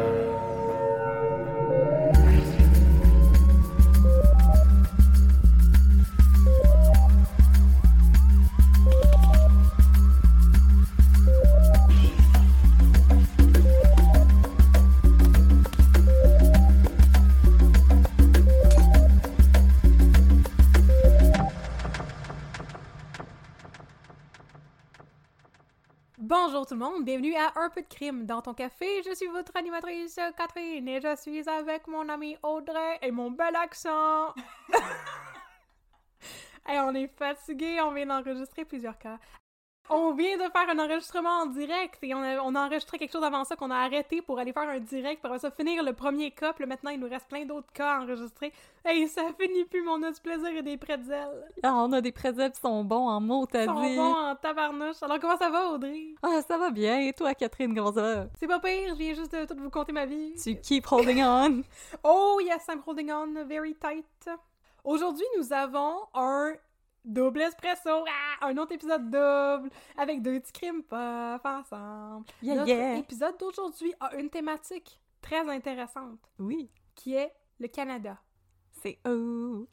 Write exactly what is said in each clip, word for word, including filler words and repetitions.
Bonjour tout le monde, bienvenue à Un peu de crime dans ton café. Je suis votre animatrice Catherine et je suis avec mon amie Audrey et mon bel accent. Hey, on est fatigué, on vient d'enregistrer plusieurs cas. On vient de faire un enregistrement en direct et on a, on a enregistré quelque chose avant ça qu'on a arrêté pour aller faire un direct pour ça finir le premier cas. Puis là, maintenant, il nous reste plein d'autres cas à enregistrer. Hey, ça finit plus, mais on a du plaisir et des pretzels. Ah, on a des pretzels qui sont bons en mots, t'as dit. Ils sont bons en tabarnouche. Alors, comment ça va, Audrey? Ah, ça va bien. Et toi, Catherine, comment ça va? C'est pas pire, je viens juste de tout vous conter ma vie. Tu keep holding on. Oh yes, I'm holding on very tight. Aujourd'hui, nous avons un double espresso, ah, un autre épisode double, avec deux petits crimes puffs ensemble. Yeah, Notre yeah. épisode d'aujourd'hui a une thématique très intéressante, Oui, qui est le Canada. c'est au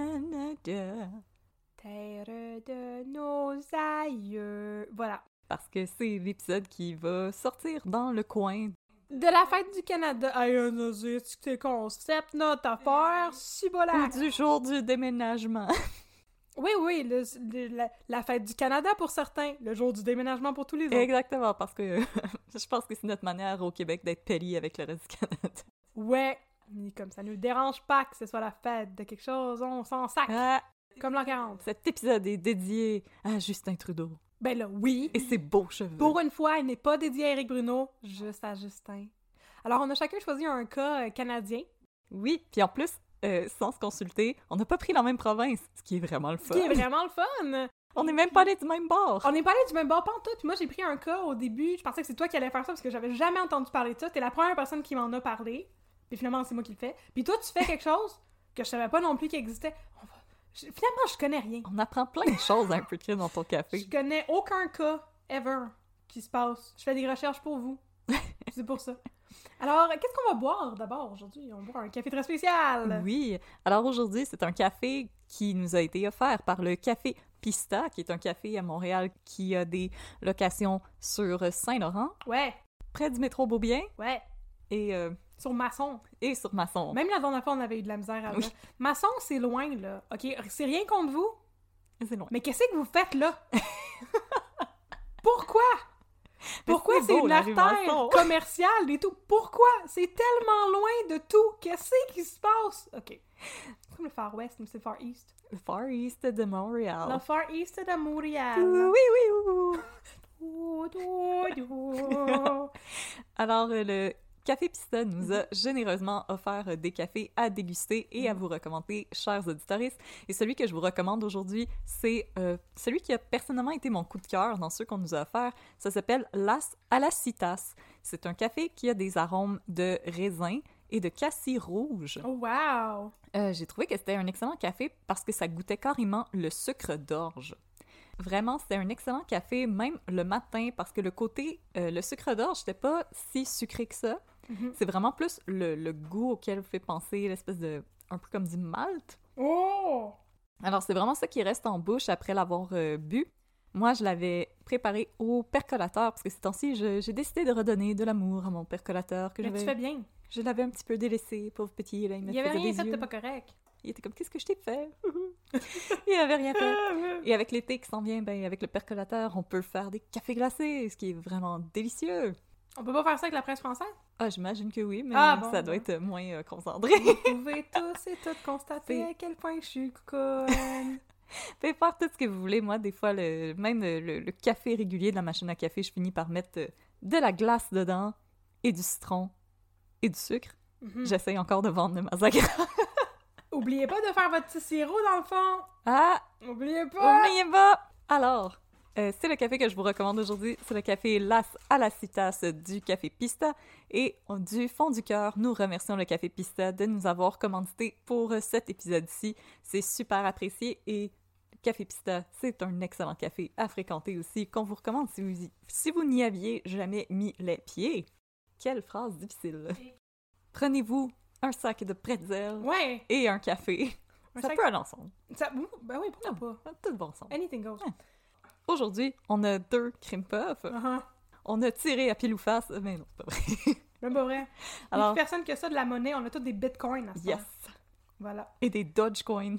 Canada. Terre de nos aïeux. Voilà. Parce que c'est l'épisode qui va sortir dans le coin. De la fête du Canada. Hey, on a dit que c'est concept, notre affaire, si bon Ou du jour du déménagement. Oui, oui, le, le- la, la fête du Canada pour certains, le jour du déménagement pour tous les autres. Exactement, parce que je pense que c'est notre manière au Québec d'être poli avec le reste du Canada. Ouais, mais comme ça nous dérange pas que ce soit la fête de quelque chose, on s'en sac, Ah, comme l'an quarante. cet épisode est dédié à Justin Trudeau Ben là, oui, et ses beaux cheveux. pour une fois, il n'est pas dédié à Éric Bruno, juste à Justin. Alors, on a chacun choisi un cas euh, canadien, Oui, puis en plus, euh, sans se consulter, on n'a pas pris la même province, ce qui est vraiment le ce fun. qui est vraiment le fun. On n'est même pas allé du même bord. On est pas allé du même bord pantoute. Moi, j'ai pris un cas au début, je pensais que c'est toi qui allais faire ça parce que j'avais jamais entendu parler de ça. T'es la première personne qui m'en a parlé, puis finalement, c'est moi qui le fais. Puis toi, tu fais quelque chose que je savais pas non plus qu'il existait. On va- je- Finalement, je connais rien. On apprend plein de choses un peu de crime dans ton café. Je connais aucun cas, ever, qui se passe. Je fais des recherches pour vous. C'est pour ça. Alors, qu'est-ce qu'on va boire d'abord aujourd'hui? On boit un café très spécial. Oui. Alors aujourd'hui, c'est un café qui nous a été offert par le Café Pista, qui est un café à Montréal qui a des locations sur Saint-Laurent, Ouais, près du métro Beaubien ouais. et, euh, Sur Masson. et sur Masson. Même la dernière fois, on avait eu de la misère à Oui. là. Masson, c'est loin, là. OK, c'est rien contre vous, C'est loin. mais qu'est-ce que vous faites là? Pourquoi? Pourquoi c'est c'est beau, une la rue artère Masson. commerciale et tout? Pourquoi? C'est tellement loin de tout. Qu'est-ce qui se passe? OK. C'est comme le Far West, mais c'est le Far East. Le Far East de Montréal. Le Far East de Montréal. Oui, oui, oui. Dou, dou, dou. Alors, euh, le Café Pista nous a généreusement offert euh, des cafés à déguster et à Mhm. vous recommander, chers auditoristes. Et celui que je vous recommande aujourd'hui, c'est euh, celui qui a personnellement été mon coup de cœur dans ceux qu'on nous a offerts. Ça s'appelle Las Alacitas. C'est un café qui a des arômes de raisin et de cassis rouge. Oh, wow! Euh, j'ai trouvé que c'était un excellent café parce que ça goûtait carrément le sucre d'orge. Vraiment, c'était un excellent café, même le matin, parce que le côté, euh, le sucre d'orge, c'était pas si sucré que ça. Mhm. C'est vraiment plus le, le goût auquel fait penser l'espèce de... un peu comme du malt. Oh! Alors, c'est vraiment ça qui reste en bouche après l'avoir euh, bu. Moi, je l'avais préparé au percolateur, parce que ces temps-ci, je- j'ai décidé de redonner de l'amour à mon percolateur que Mais tu j'avais... fais bien. Je l'avais un petit peu délaissé, pauvre petit, là, il me Il y avait faisait rien des fait, yeux. t'es pas correct. Il était comme, qu'est-ce que je t'ai fait? Il avait rien fait. Et avec l'été qui s'en vient, ben, avec le percolateur, on peut faire des cafés glacés, ce qui est vraiment délicieux. On peut pas faire ça avec la presse française? Ah, j'imagine que oui, mais Ah, bon, ça doit bon. être moins euh, concentré. Vous pouvez tous et toutes constater C'est- à quel point je suis conne. Faites faire tout ce que vous voulez. Moi, des fois, le, même le, le- le café régulier de la machine à café, je finis par mettre euh, de la glace dedans, et du citron, et du sucre. Mhm. J'essaye encore de vendre le Mazagra. Oubliez pas de faire votre petit sirop dans le fond. Ah! Oubliez pas. N'oubliez pas! Alors, euh, c'est le café que je vous recommande aujourd'hui. C'est le café Las Alacitas du Café Pista. Et euh, du fond du cœur, nous remercions le Café Pista de nous avoir commandité pour euh, cet épisode-ci. C'est super apprécié et le Café Pista, c'est un excellent café à fréquenter aussi, qu'on vous recommande si vous, y- si vous n'y aviez jamais mis les pieds. quelle phrase difficile. Et- Prenez-vous un sac de pretzels Ouais! et un café. Un Ça sac- peut aller ensemble. Ça... ouh, Ben oui, pourquoi pas? Tout bon ensemble. Anything goes. Aujourd'hui, on a deux cream puffs. Uh-huh. On a tiré à pile ou face. Mais non, c'est pas vrai. Même pas vrai. Alors- Alors... personne que ça de la monnaie, on a tous des bitcoins à ce Yes! temps. Voilà. Et des Dogecoin.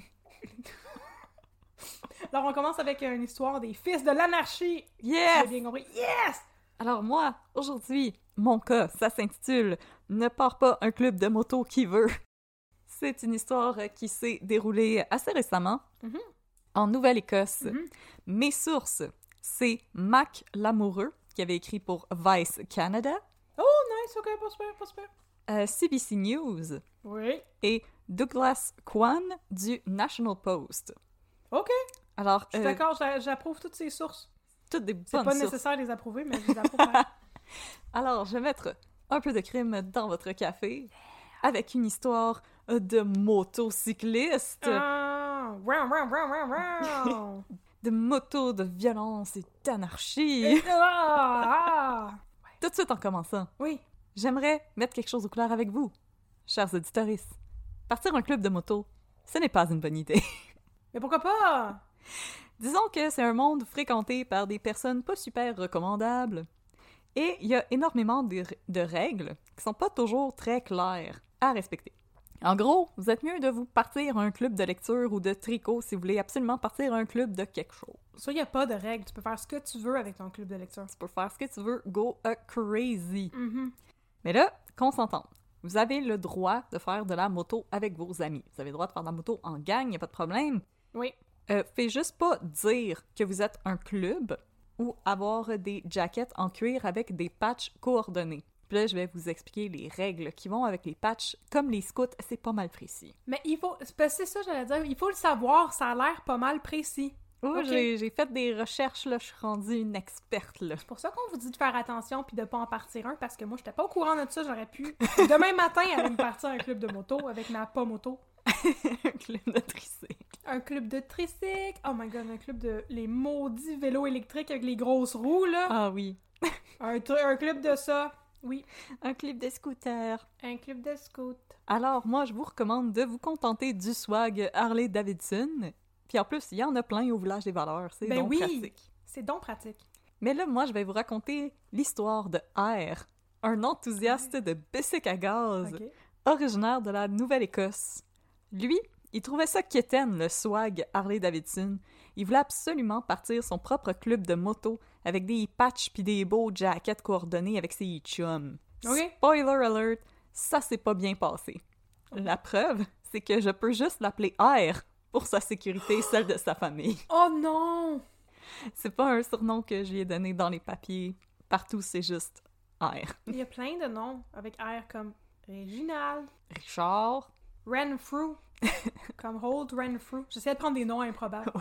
Alors, on commence avec une histoire des fils de l'anarchie. Yes! J'ai bien compris. Yes! Alors moi, aujourd'hui, mon cas, ça s'intitule « Ne pars pas un club de moto qui veut ». C'est une histoire qui s'est déroulée assez récemment, Mhm. en Nouvelle-Écosse. Mhm. Mes sources, c'est Mac Lamoureux, qui avait écrit pour Vice Canada, Oh, nice, ok, pas super, pas super. euh, C B C News Oui. et Douglas Kwan du National Post. Ok, Alors, je suis euh, d'accord, j'a- j'approuve toutes ces sources. toutes des C'est bonnes pas sources. nécessaire de les approuver, mais je les approuve. pareil. Alors, je vais mettre un peu de crème dans votre café avec une histoire de motocycliste, Ah, wow, wow, wow, wow, wow. de moto, de violence et d'anarchie. Ah, ah. Tout de suite en commençant, Oui. j'aimerais mettre quelque chose au clair avec vous, chers auditeurs. Partir un club de moto, ce n'est pas une bonne idée. Mais pourquoi pas? Disons que c'est un monde fréquenté par des personnes pas super recommandables. Et il y a énormément de, de règles qui sont pas toujours très claires à respecter. En gros, vous êtes mieux de vous partir un club de lecture ou de tricot si vous voulez absolument partir un club de quelque chose. Ça, il n'y a pas de règles. Tu peux faire ce que tu veux avec ton club de lecture. Tu peux faire ce que tu veux, go a crazy. Mhm. Mais là, qu'on s'entende. Vous avez le droit de faire de la moto avec vos amis. Vous avez le droit de faire de la moto en gang, il n'y a pas de problème. Oui. Euh, faites juste pas dire que vous êtes un club ou avoir des jackets en cuir avec des patchs coordonnés. Puis là, je vais vous expliquer les règles qui vont avec les patchs. Comme les scouts, c'est pas mal précis. Mais il faut... C'est parce que c'est ça, j'allais dire. Il faut le savoir. Ça a l'air pas mal précis. Oh, Ok. j'ai, j'ai fait des recherches, là, je suis rendue une experte, là. C'est pour ça qu'on vous dit de faire attention puis de pas en partir un, parce que moi, j'étais pas au courant de ça. J'aurais pu, demain matin, aller me partir un club de moto avec ma pas moto. Un club de tricycle. Un club de tricycle. Oh my god, un club de... Les maudits vélos électriques avec les grosses roues, là. Ah oui. Un, tru- un club de ça. Oui. Un club de scooter. Un club de scout. Alors, moi, je vous recommande de vous contenter du swag Harley-Davidson. Puis en plus, il y en a plein au Village des Valeurs. C'est Ben donc oui. pratique. C'est donc pratique. Mais là, moi, je vais vous raconter l'histoire de R, un enthousiaste de bicycle à gaz, Ok. originaire de la Nouvelle-Écosse. Lui, il trouvait ça quétaine, le swag Harley-Davidson. Il voulait absolument partir son propre club de moto avec des patchs pis des beaux jackets coordonnés avec ses chums. Ok. Spoiler alert, ça s'est pas bien passé. La preuve, c'est que je peux juste l'appeler R pour sa sécurité et celle de sa famille. Oh non! C'est pas un surnom que je lui ai donné dans les papiers. Partout, c'est juste R. Il y a plein de noms avec R comme Réginald, Richard. Renfrew, comme Holt Renfrew. J'essaie de prendre des noms improbables.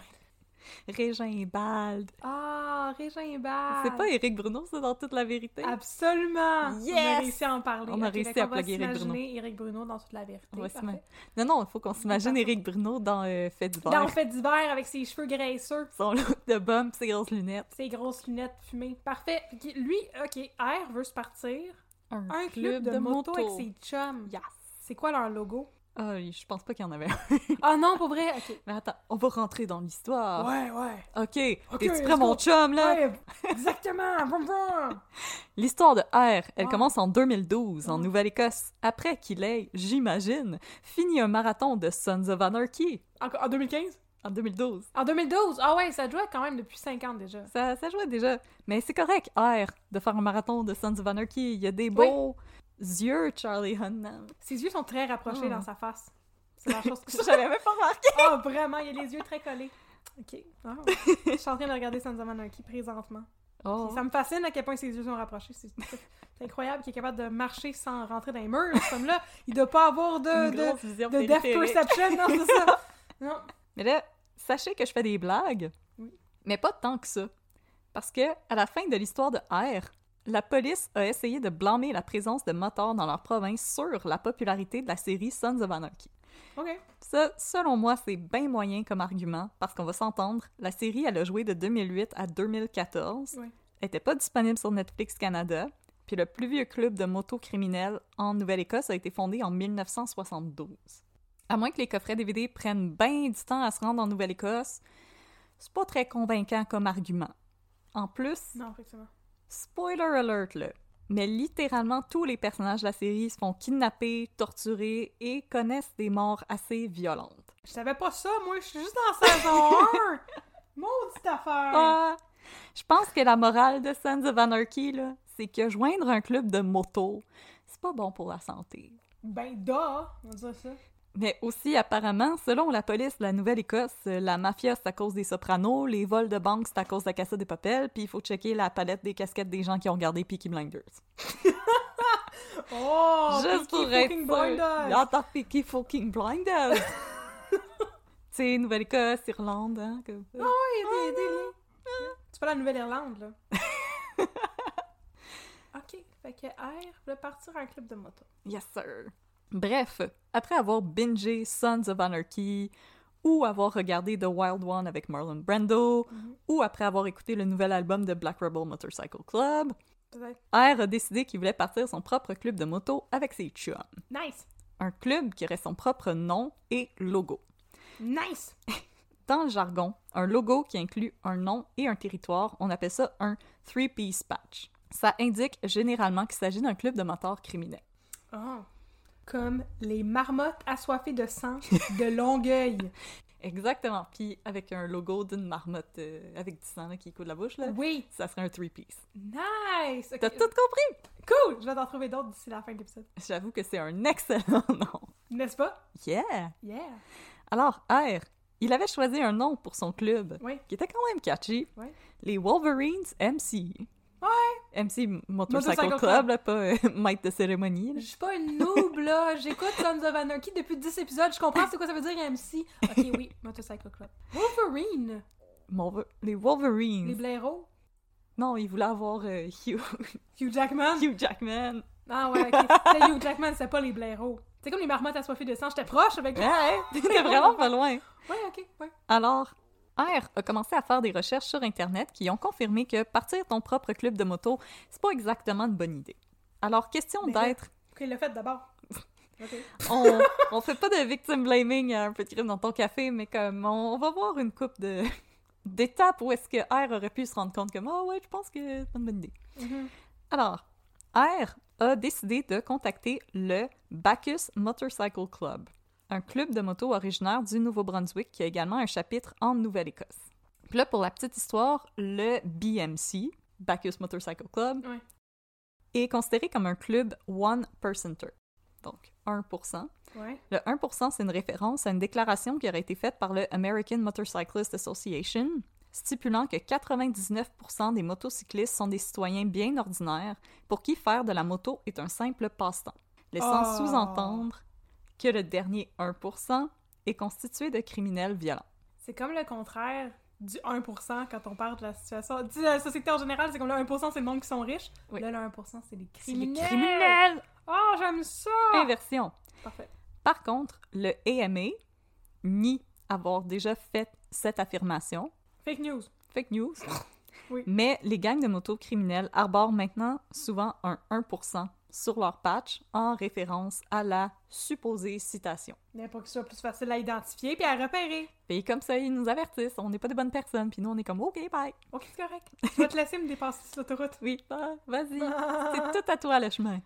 Régin Bald. Ah, Réginbald! C'est pas Éric Bruno, c'est dans toute la vérité? Absolument! On a Yes! réussi à en parler. On a Ok, réussi fait à qu'on va plugger Éric Bruno. s'imaginer Éric Bruno dans toute la vérité. On va Parfait. s'ima- Non, non, il faut qu'on s'imagine Parfait. Éric Bruno dans euh, Fait d'hiver. Dans le fait d'hiver avec ses cheveux graisseux, Son look de bum, ses grosses lunettes. ses grosses lunettes fumées. Parfait. Puis lui, ok, R veut se partir un club, de, moto, avec ses chums. Yes! C'est quoi leur logo? Ah, je pense pas qu'il y en avait un. Ah non, pour vrai? Ok. Mais attends, on va rentrer dans l'histoire. Ouais, ouais. Ok, Ok, t'es-tu let's prêt, mon go. chum, là? Ouais, exactement! Vroom, vroom. L'histoire de R, elle Ah. commence en deux mille douze, en Ah. Nouvelle-Écosse, après qu'il ait, j'imagine, fini un marathon de Sons of Anarchy. En, en deux mille quinze? En deux mille douze. En deux mille douze? Ah ouais, ça jouait quand même depuis cinquante déjà. Ça, ça jouait déjà. Mais c'est correct, R, de faire un marathon de Sons of Anarchy. Il y a des beaux yeux, Charlie Hunnam. Ses yeux sont très rapprochés Ah. dans sa face. C'est la chose que je J'avais même pas remarqué. Ah, vraiment, il a les yeux très collés. Ok. Ah. Je suis en train de regarder Sons of Anarchy présentement. Oh. Puis ça me fascine à quel point ses yeux sont rapprochés. C'est c'est incroyable qu'il est capable de marcher sans rentrer dans les murs. Comme là, il doit pas avoir de, Une de, grosse vision de depth périphérique. perception. Non, c'est ça. Non. Mais là, sachez que je fais des blagues, Oui. mais pas tant que ça. Parce que, à la fin de l'histoire de R, la police a essayé de blâmer la présence de motards dans leur province sur la popularité de la série Sons of Anarchy. OK. Ça, selon moi, c'est bien moyen comme argument, parce qu'on va s'entendre, la série, elle a joué de deux mille huit à deux mille quatorze. Oui. Elle était pas disponible sur Netflix Canada, Puis le plus vieux club de moto criminels en Nouvelle-Écosse a été fondé en mille neuf cent soixante-douze. À moins que les coffrets D V D prennent bien du temps à se rendre en Nouvelle-Écosse, c'est pas très convaincant comme argument. En plus, Non, effectivement. spoiler alert là, mais littéralement tous les personnages de la série se font kidnapper, torturer et connaissent des morts assez violentes. Je savais pas ça, moi, je suis juste en saison un! Maudite affaire! Ah, je pense que la morale de Sons of Anarchy, là, c'est que joindre un club de moto, c'est pas bon pour la santé. Ben, da! On dirait ça. Mais aussi, apparemment, selon la police de la Nouvelle-Écosse, la mafia, c'est à cause des Sopranos, les vols de banque, c'est à cause de la Casa de Papel, puis il faut checker la palette des casquettes des gens qui ont regardé Peaky Blinders. Oh! Juste Peaky pour être fucking sûr. Blinders! J'entends Peaky fucking Blinders! Tu sais, Nouvelle-Écosse, Irlande, hein? Que... Ah oui, il y a des, des liens. C'est pas la Nouvelle-Irlande, là. Ok, fait que R voulait partir à un club de moto. Yes, sir! Bref, après avoir bingé Sons of Anarchy, ou avoir regardé The Wild One avec Marlon Brando, Mhm. ou après avoir écouté le nouvel album de Black Rebel Motorcycle Club, Peut-être. R a décidé qu'il voulait partir son propre club de moto avec ses chums. Nice! Un club qui aurait son propre nom et logo. Nice! Dans le jargon, un logo qui inclut un nom et un territoire, on appelle ça un three-piece patch. Ça indique généralement qu'il s'agit d'un club de motards criminels. Oh. Comme les marmottes assoiffées de sang de Longueuil. Exactement. Puis avec un logo d'une marmotte euh, avec du sang là, qui coule de la bouche, là, Oui! ça serait un three-piece. Nice! Ok. T'as tout compris? Cool! Je vais t'en trouver d'autres d'ici la fin de l'épisode. J'avoue que c'est un excellent nom. N'est-ce pas? Yeah! Yeah! Alors, R, il avait choisi un nom pour son club, Oui. qui était quand même catchy. Ouais. Les Wolverines M C. Ouais! M C Motorcycle, Motorcycle Club, Club. là, pas euh, maître de cérémonie. là. Je suis pas une noob, là! J'écoute Sons of Anarchy depuis dix épisodes, je comprends c'est quoi ça veut dire M C. Ok, oui, Motorcycle Club. Wolverine! Mon- Les Wolverines. Les blaireaux? Non, il voulait avoir euh, Hugh... Hugh Jackman? Hugh Jackman. Ah ouais, ok. C'était Hugh Jackman, c'est pas les blaireaux. C'est comme les marmottes assoiffées de sang, j'étais proche avec... Ouais, t'étais vraiment pas loin. Ouais, ok, ouais. Alors, R a commencé à faire des recherches sur Internet qui ont confirmé que partir ton propre club de moto, c'est pas exactement une bonne idée. Alors, question Mais là- d'être... Ok, le fait d'abord. Ok. On, on fait pas de victim blaming à un peu de crime dans ton café, mais comme on, on va voir une coupe de d'étapes où est-ce que R aurait pu se rendre compte que « Ah ouais, je pense que c'est pas une bonne idée. Mhm. » Alors, R a décidé de contacter le Bacchus Motorcycle Club, un club de moto originaire du Nouveau-Brunswick qui a également un chapitre en Nouvelle-Écosse. Puis là, pour la petite histoire, le B M C, Bacchus Motorcycle Club, Ouais. est considéré comme un club one-percenter, donc un pour cent. Ouais. Le un pour cent, c'est une référence à une déclaration qui aurait été faite par le American Motorcyclist Association, stipulant que quatre-vingt-dix-neuf pour cent des motocyclistes sont des citoyens bien ordinaires pour qui faire de la moto est un simple passe-temps, laissant Oh. sous-entendre que le dernier un pour cent est constitué de criminels violents. C'est comme le contraire du un pour cent quand on parle de la situation. Tu sais, la société en général, c'est comme le un pour cent, c'est le monde qui sont riches. Oui. Là, le un pour cent, c'est les C'est les criminels. criminels! Oh, j'aime ça! Inversion. Parfait. Par contre, le A M A nie avoir déjà fait cette affirmation. Fake news. Fake news. Oui. Mais les gangs de motos criminels arborent maintenant souvent un un pour cent sur leur patch en référence à la supposée citation. Mais pour que ce soit plus facile à identifier puis à repérer. Et comme ça, ils nous avertissent, on n'est pas des bonnes personnes, puis nous, on est comme « OK, bye! Ok, c'est correct. Je vais te laisser me dépasser sur l'autoroute. » Oui, bah, vas-y, c'est tout à toi le chemin.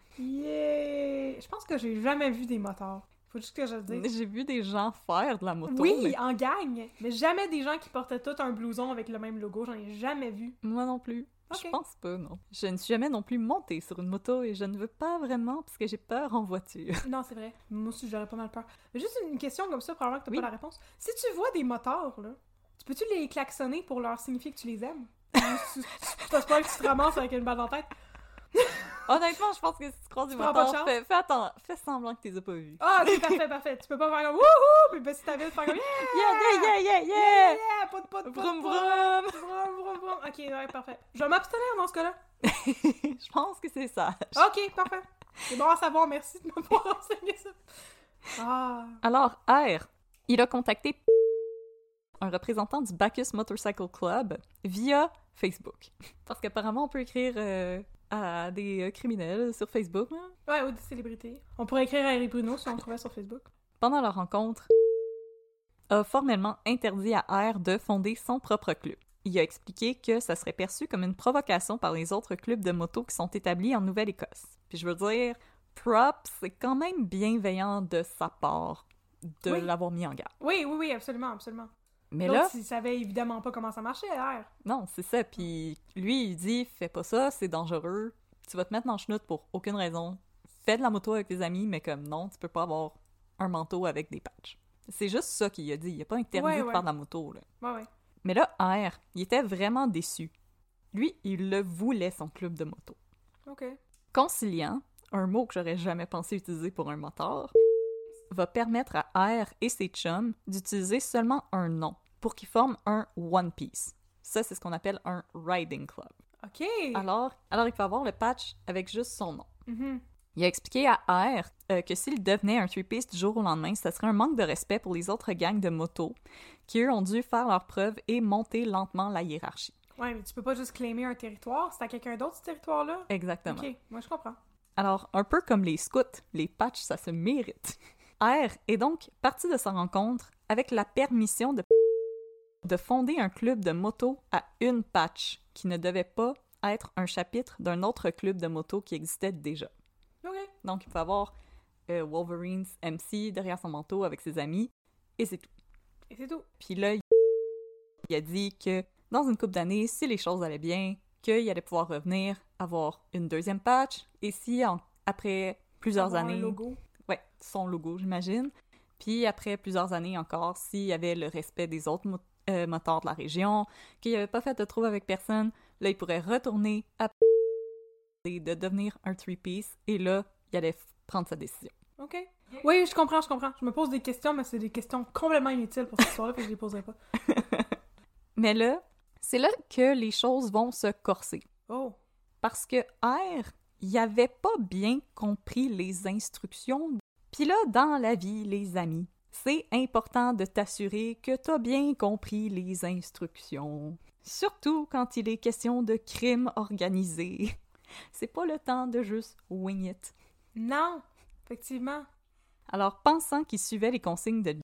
Yeah! Je pense que j'ai jamais vu des motards. Faut juste que je le dise. J'ai vu des gens faire de la moto, Oui, mais en gang, mais jamais des gens qui portaient tout un blouson avec le même logo. J'en ai jamais vu. moi non plus. Ok. Je pense pas, non. Je ne suis jamais non plus montée sur une moto et je ne veux pas vraiment parce que j'ai peur en voiture. Non, c'est vrai. Moi aussi, j'aurais pas mal peur. Mais juste une question comme ça, probablement que t'as Oui. pas la réponse. Si tu vois des motards, là, tu peux-tu les klaxonner pour leur signifier que tu les aimes? Ou tu- tu- T'as peur que tu te ramasses avec une balle dans la tête? Honnêtement, je pense que si tu croises des Tu prends pas de motards, chance? fais, fais, attends, fais semblant que tu les as pas vus. Ah, c'est parfait, parfait. Tu peux pas faire comme wouhou! Puis ben, si t'as vu, faire comme yeah! Yeah, yeah, yeah, yeah, Yeah! yeah! yeah! Pas de pas de pas de Vroom, pas. vroom! Vroom, vroom, vroom. Ok, ouais, parfait. Je vais m'abstenir dans ce cas-là. Je pense que c'est ça. Ok, parfait. C'est bon à savoir, merci de m'avoir enseigné ça. Ah. Alors, R, il a contacté un représentant du Bacchus Motorcycle Club via Facebook. Parce qu'apparemment, on peut écrire euh, à des euh, criminels sur Facebook. Là. Ouais, ou des célébrités. On pourrait écrire à Harry Bruno si on le trouvait sur Facebook. Pendant leur rencontre, a formellement interdit à R de fonder son propre club. Il a expliqué que ça serait perçu comme une provocation par les autres clubs de moto qui sont établis en Nouvelle-Écosse. Puis je veux dire, props, c'est quand même bienveillant de sa part de Oui. l'avoir mis en garde. Oui, oui, oui, absolument, absolument. Mais L'autre, là, il savait évidemment pas comment ça marchait, R. non, c'est ça. Puis lui, il dit, fais pas ça, c'est dangereux. Tu vas te mettre dans le chenoute pour aucune raison. Fais de la moto avec tes amis, mais comme non, tu peux pas avoir un manteau avec des patchs. C'est juste ça qu'il a dit. Il a pas interdit Ouais, de ouais. faire de la moto, là. Ouais, ouais. Mais là, R, il était vraiment déçu. Lui, il le voulait, son club de moto. OK. Conciliant, un mot que j'aurais jamais pensé utiliser pour un moteur, va permettre à R et ses chums d'utiliser seulement un nom pour qu'ils forment un One Piece. Ça, c'est ce qu'on appelle un riding club. OK! Alors, alors il peut avoir le patch avec juste son nom. Mhm. Il a expliqué à R euh, que s'il devenait un three-piece du jour au lendemain, ça serait un manque de respect pour les autres gangs de motos qui, eux, ont dû faire leurs preuves et monter lentement la hiérarchie. Ouais, mais tu peux pas juste claimer un territoire. C'est à quelqu'un d'autre, ce territoire-là? Exactement. OK, moi je comprends. Alors, un peu comme les scouts, les patchs, ça se mérite. R est donc parti de sa rencontre avec la permission de de fonder un club de moto à une patch qui ne devait pas être un chapitre d'un autre club de moto qui existait déjà. OK. Donc, il peut avoir euh, Wolverine's M C derrière son manteau avec ses amis, et c'est tout. Et c'est tout. Puis là, il a dit que dans une couple d'années, si les choses allaient bien, qu'il allait pouvoir revenir, avoir une deuxième patch, et si en- après plusieurs Avoir années... un logo. Ouais, son logo, j'imagine. Puis après plusieurs années encore, s'il y avait le respect des autres mo- euh, moteurs de la région, qu'il n'y avait pas fait de trouble avec personne, là, il pourrait retourner à et de devenir un three-piece, et là, il allait f- prendre sa décision. OK. Oui, je comprends, je comprends. Je me pose des questions, mais c'est des questions complètement inutiles pour cette histoire-là, fait que je les poserai pas. Mais là, c'est là que les choses vont se corser. Oh. Parce que R, il avait pas bien compris les instructions. Puis là, dans la vie, les amis, c'est important de t'assurer que t'as bien compris les instructions. Surtout quand il est question de crime organisé. C'est pas le temps de juste wing it. Non, effectivement. Alors, pensant qu'il suivait les consignes de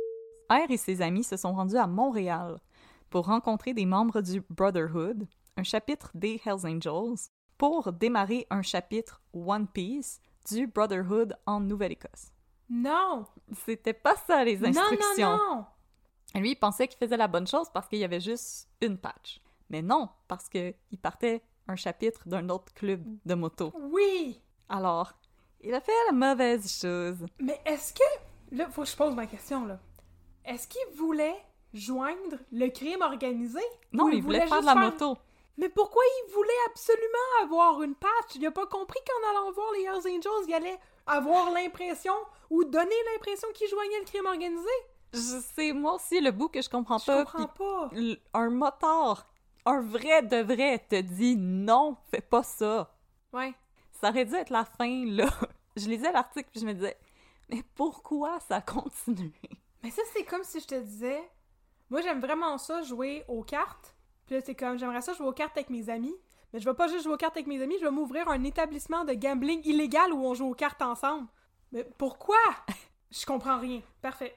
R et ses amis se sont rendus à Montréal pour rencontrer des membres du Brotherhood, un chapitre des Hells Angels, pour démarrer un chapitre One Piece du Brotherhood en Nouvelle-Écosse. Non! C'était pas ça les instructions. Non, non, non! Lui, il pensait qu'il faisait la bonne chose parce qu'il y avait juste une patch. Mais non, parce qu'il partait un chapitre d'un autre club de moto. Oui! Alors, il a fait la mauvaise chose. Mais est-ce que... Là, faut que je pose ma question, là. Est-ce qu'il voulait joindre le crime organisé? Non, Ou il voulait faire juste de la moto. Mais pourquoi il voulait absolument avoir une patch? Il a pas compris qu'en allant voir les Hells Angels, il allait avoir l'impression ou donner l'impression qu'il joignait le crime organisé? Je sais, moi aussi, le bout que je comprends Je pas. comprends pas. puis l- un motard, un vrai de vrai, te dit non, fais pas ça. Ouais. Ça aurait dû être la fin, là. Je lisais l'article puis je me disais, mais pourquoi ça continue? Mais ça, c'est comme si je te disais... Moi, j'aime vraiment ça, jouer aux cartes. Puis là, c'est comme, j'aimerais ça jouer aux cartes avec mes amis. Mais je vais pas juste jouer aux cartes avec mes amis, je vais m'ouvrir un établissement de gambling illégal où on joue aux cartes ensemble. Mais pourquoi? Je comprends rien. Parfait.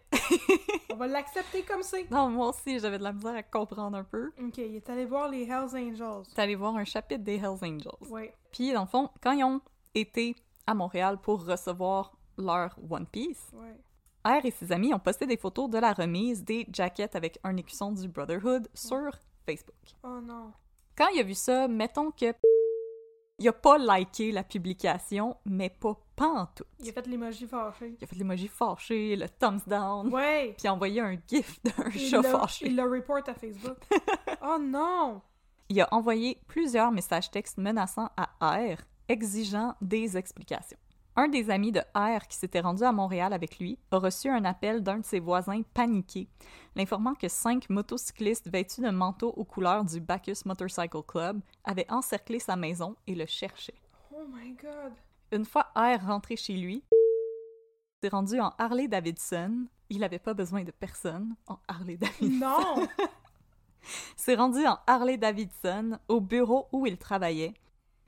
On va l'accepter comme c'est. Non, moi aussi, j'avais de la misère à comprendre un peu. Ok, il est allé voir les Hells Angels. T'es allé voir un chapitre des Hells Angels. Ouais. Puis, dans le fond, quand ils ont été à Montréal pour recevoir leur One Piece, Ouais. R et ses amis ont posté des photos de la remise des jackets avec un écusson du Brotherhood sur Facebook. Oh non. Quand il a vu ça, mettons que il a pas liké la publication, mais pas pantoute. Il a fait l'emoji fâché. Il a fait l'emoji fâché, le thumbs down, Ouais. puis il a envoyé un gif d'un Il chat l'a- fâché. Il le report à Facebook. Oh non. Il a envoyé plusieurs messages textes menaçants à R, exigeant des explications. Un des amis de R qui s'était rendu à Montréal avec lui a reçu un appel d'un de ses voisins paniqué, l'informant que cinq motocyclistes vêtus de manteaux aux couleurs du Bacchus Motorcycle Club avaient encerclé sa maison et le cherchaient. Oh my god. Une fois R rentré chez lui, il s'est rendu en Harley-Davidson. Il n'avait pas besoin de personne en Harley-Davidson. Non. s'est rendu en Harley-Davidson au bureau où il travaillait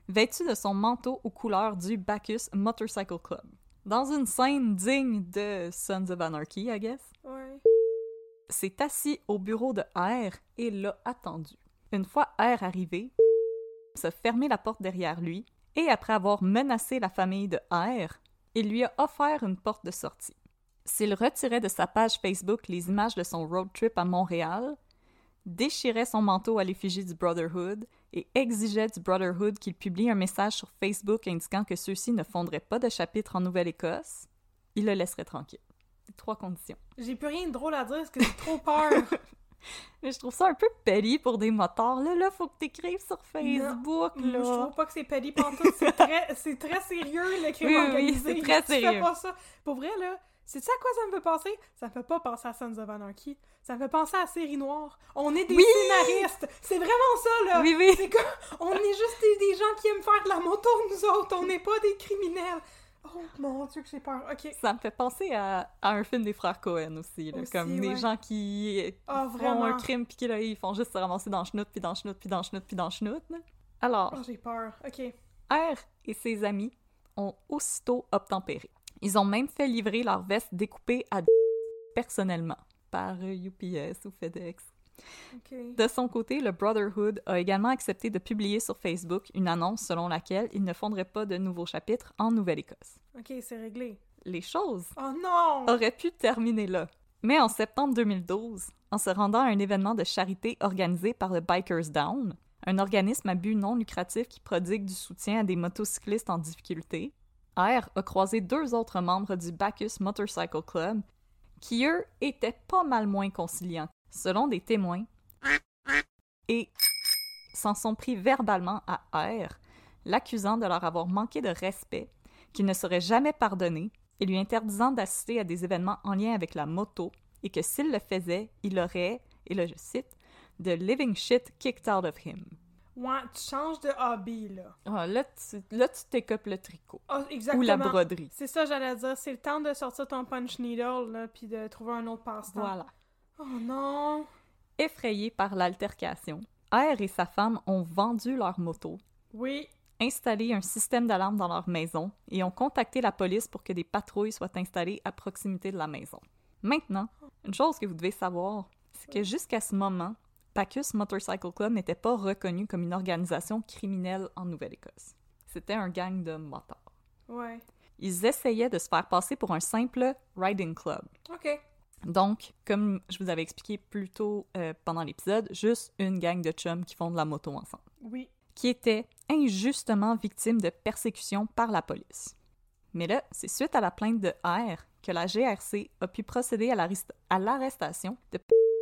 vêtu de son manteau aux couleurs du Bacchus Motorcycle Club. Dans une scène digne de Sons of Anarchy, I guess, Ouais. s'est assis au bureau de R et l'a attendu. Une fois R arrivé, se fermé la porte derrière lui et après avoir menacé la famille de R, il lui a offert une porte de sortie. S'il retirait de sa page Facebook les images de son road trip à Montréal, déchirait son manteau à l'effigie du Brotherhood et exigeait du Brotherhood qu'il publie un message sur Facebook indiquant que ceux-ci ne fonderaient pas de chapitre en Nouvelle-Écosse, il le laisserait tranquille. Trois conditions. J'ai plus rien de drôle à dire parce que j'ai trop peur. Mais je trouve ça un peu petty pour des motards. Là, là, faut que t'écrives sur Facebook, non, là. Je trouve pas que c'est petty pantoute. C'est très, c'est très sérieux, le crime Oui, oui, organisé. c'est très Tu sérieux. fais pas ça. Pour vrai, là, c'est ça à quoi ça me fait penser? Ça me fait pas penser à Sons of Anarchy. Ça me fait penser à Série Noire. On est des Oui! scénaristes. C'est vraiment ça, là. Oui, oui. C'est comme, on est juste des, des gens qui aiment faire de la moto, nous autres. On n'est pas des criminels. Oh mon Dieu, que j'ai peur. OK. Ça me fait penser à, à un film des frères Cohen aussi, là, Aussi, comme des ouais. gens qui Ah, font vraiment. un crime puis qui là, ils font juste se ramasser dans le chenoute, puis dans le chenoute, puis dans le chenoute, puis dans le chenoute. là. Alors, Oh, j'ai peur. OK. R et ses amis ont aussitôt obtempéré. Ils ont même fait livrer leurs vestes découpées à personnellement par U P S ou FedEx. OK. De son côté, le Brotherhood a également accepté de publier sur Facebook une annonce selon laquelle il ne fonderait pas de nouveaux chapitres en Nouvelle-Écosse. OK, c'est réglé. Les choses Oh non! auraient pu terminer là. Mais en septembre deux mille douze, en se rendant à un événement de charité organisé par le Bikers Down, un organisme à but non lucratif qui prodigue du soutien à des motocyclistes en difficulté, R a croisé deux autres membres du Bacchus Motorcycle Club qui, eux, étaient pas mal moins conciliants. Selon des témoins, et s'en sont pris verbalement à R, l'accusant de leur avoir manqué de respect, qu'il ne serait jamais pardonné, et lui interdisant d'assister à des événements en lien avec la moto, et que s'il le faisait, il aurait, et là je cite, « the living shit kicked out of him ». Ouais, tu changes de hobby, là. Ah, là, tu, là, tu t'écopes le tricot. Ah, exactement. Ou la broderie. C'est ça, j'allais dire. C'est le temps de sortir ton punch needle, là, puis de trouver un autre passe-temps. Voilà. Oh non! Effrayé par l'altercation, R et sa femme ont vendu leur moto, Oui. installé un système d'alarme dans leur maison et ont contacté la police pour que des patrouilles soient installées à proximité de la maison. Maintenant, une chose que vous devez savoir, c'est que jusqu'à ce moment, Bacchus Motorcycle Club n'était pas reconnu comme une organisation criminelle en Nouvelle-Écosse. C'était un gang de motards. Ouais. Ils essayaient de se faire passer pour un simple riding club. OK. Donc, comme je vous avais expliqué plus tôt euh, pendant l'épisode, juste une gang de chums qui font de la moto ensemble, Oui. qui étaient injustement victimes de persécution par la police. Mais là, c'est suite à la plainte de R que la G R C a pu procéder à l'arrest- à l'arrestation de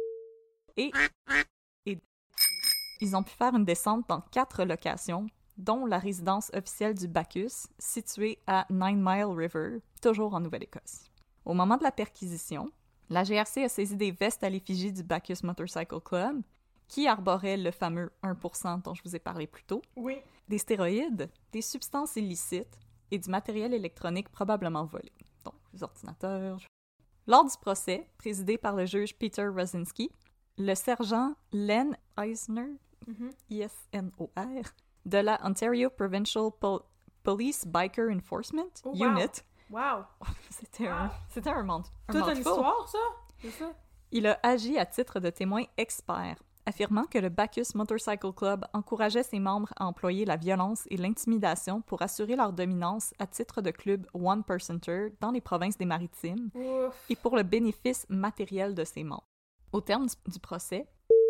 et, et ils ont pu faire une descente dans quatre locations, dont la résidence officielle du Bacchus, située à Nine Mile River, toujours en Nouvelle-Écosse. Au moment de la perquisition, la G R C a saisi des vestes à l'effigie du Bacchus Motorcycle Club, qui arborait le fameux un pour cent dont je vous ai parlé plus tôt, Oui. des stéroïdes, des substances illicites et du matériel électronique probablement volé, donc des ordinateurs. Lors du procès, présidé par le juge Peter Rosinski, le sergent Len Eisner, Mhm. I S N O R, de la Ontario Provincial Pol- Police Biker Enforcement Oh, wow. Unit, Wow. c'était Wow. un, c'était un, mand- un Toute une mouthful. histoire, ça? C'est ça? Il a agi à titre de témoin expert, affirmant que le Bacchus Motorcycle Club encourageait ses membres à employer la violence et l'intimidation pour assurer leur dominance à titre de club one-percenter dans les provinces des Maritimes Ouf. et pour le bénéfice matériel de ses membres. Au terme du, du procès,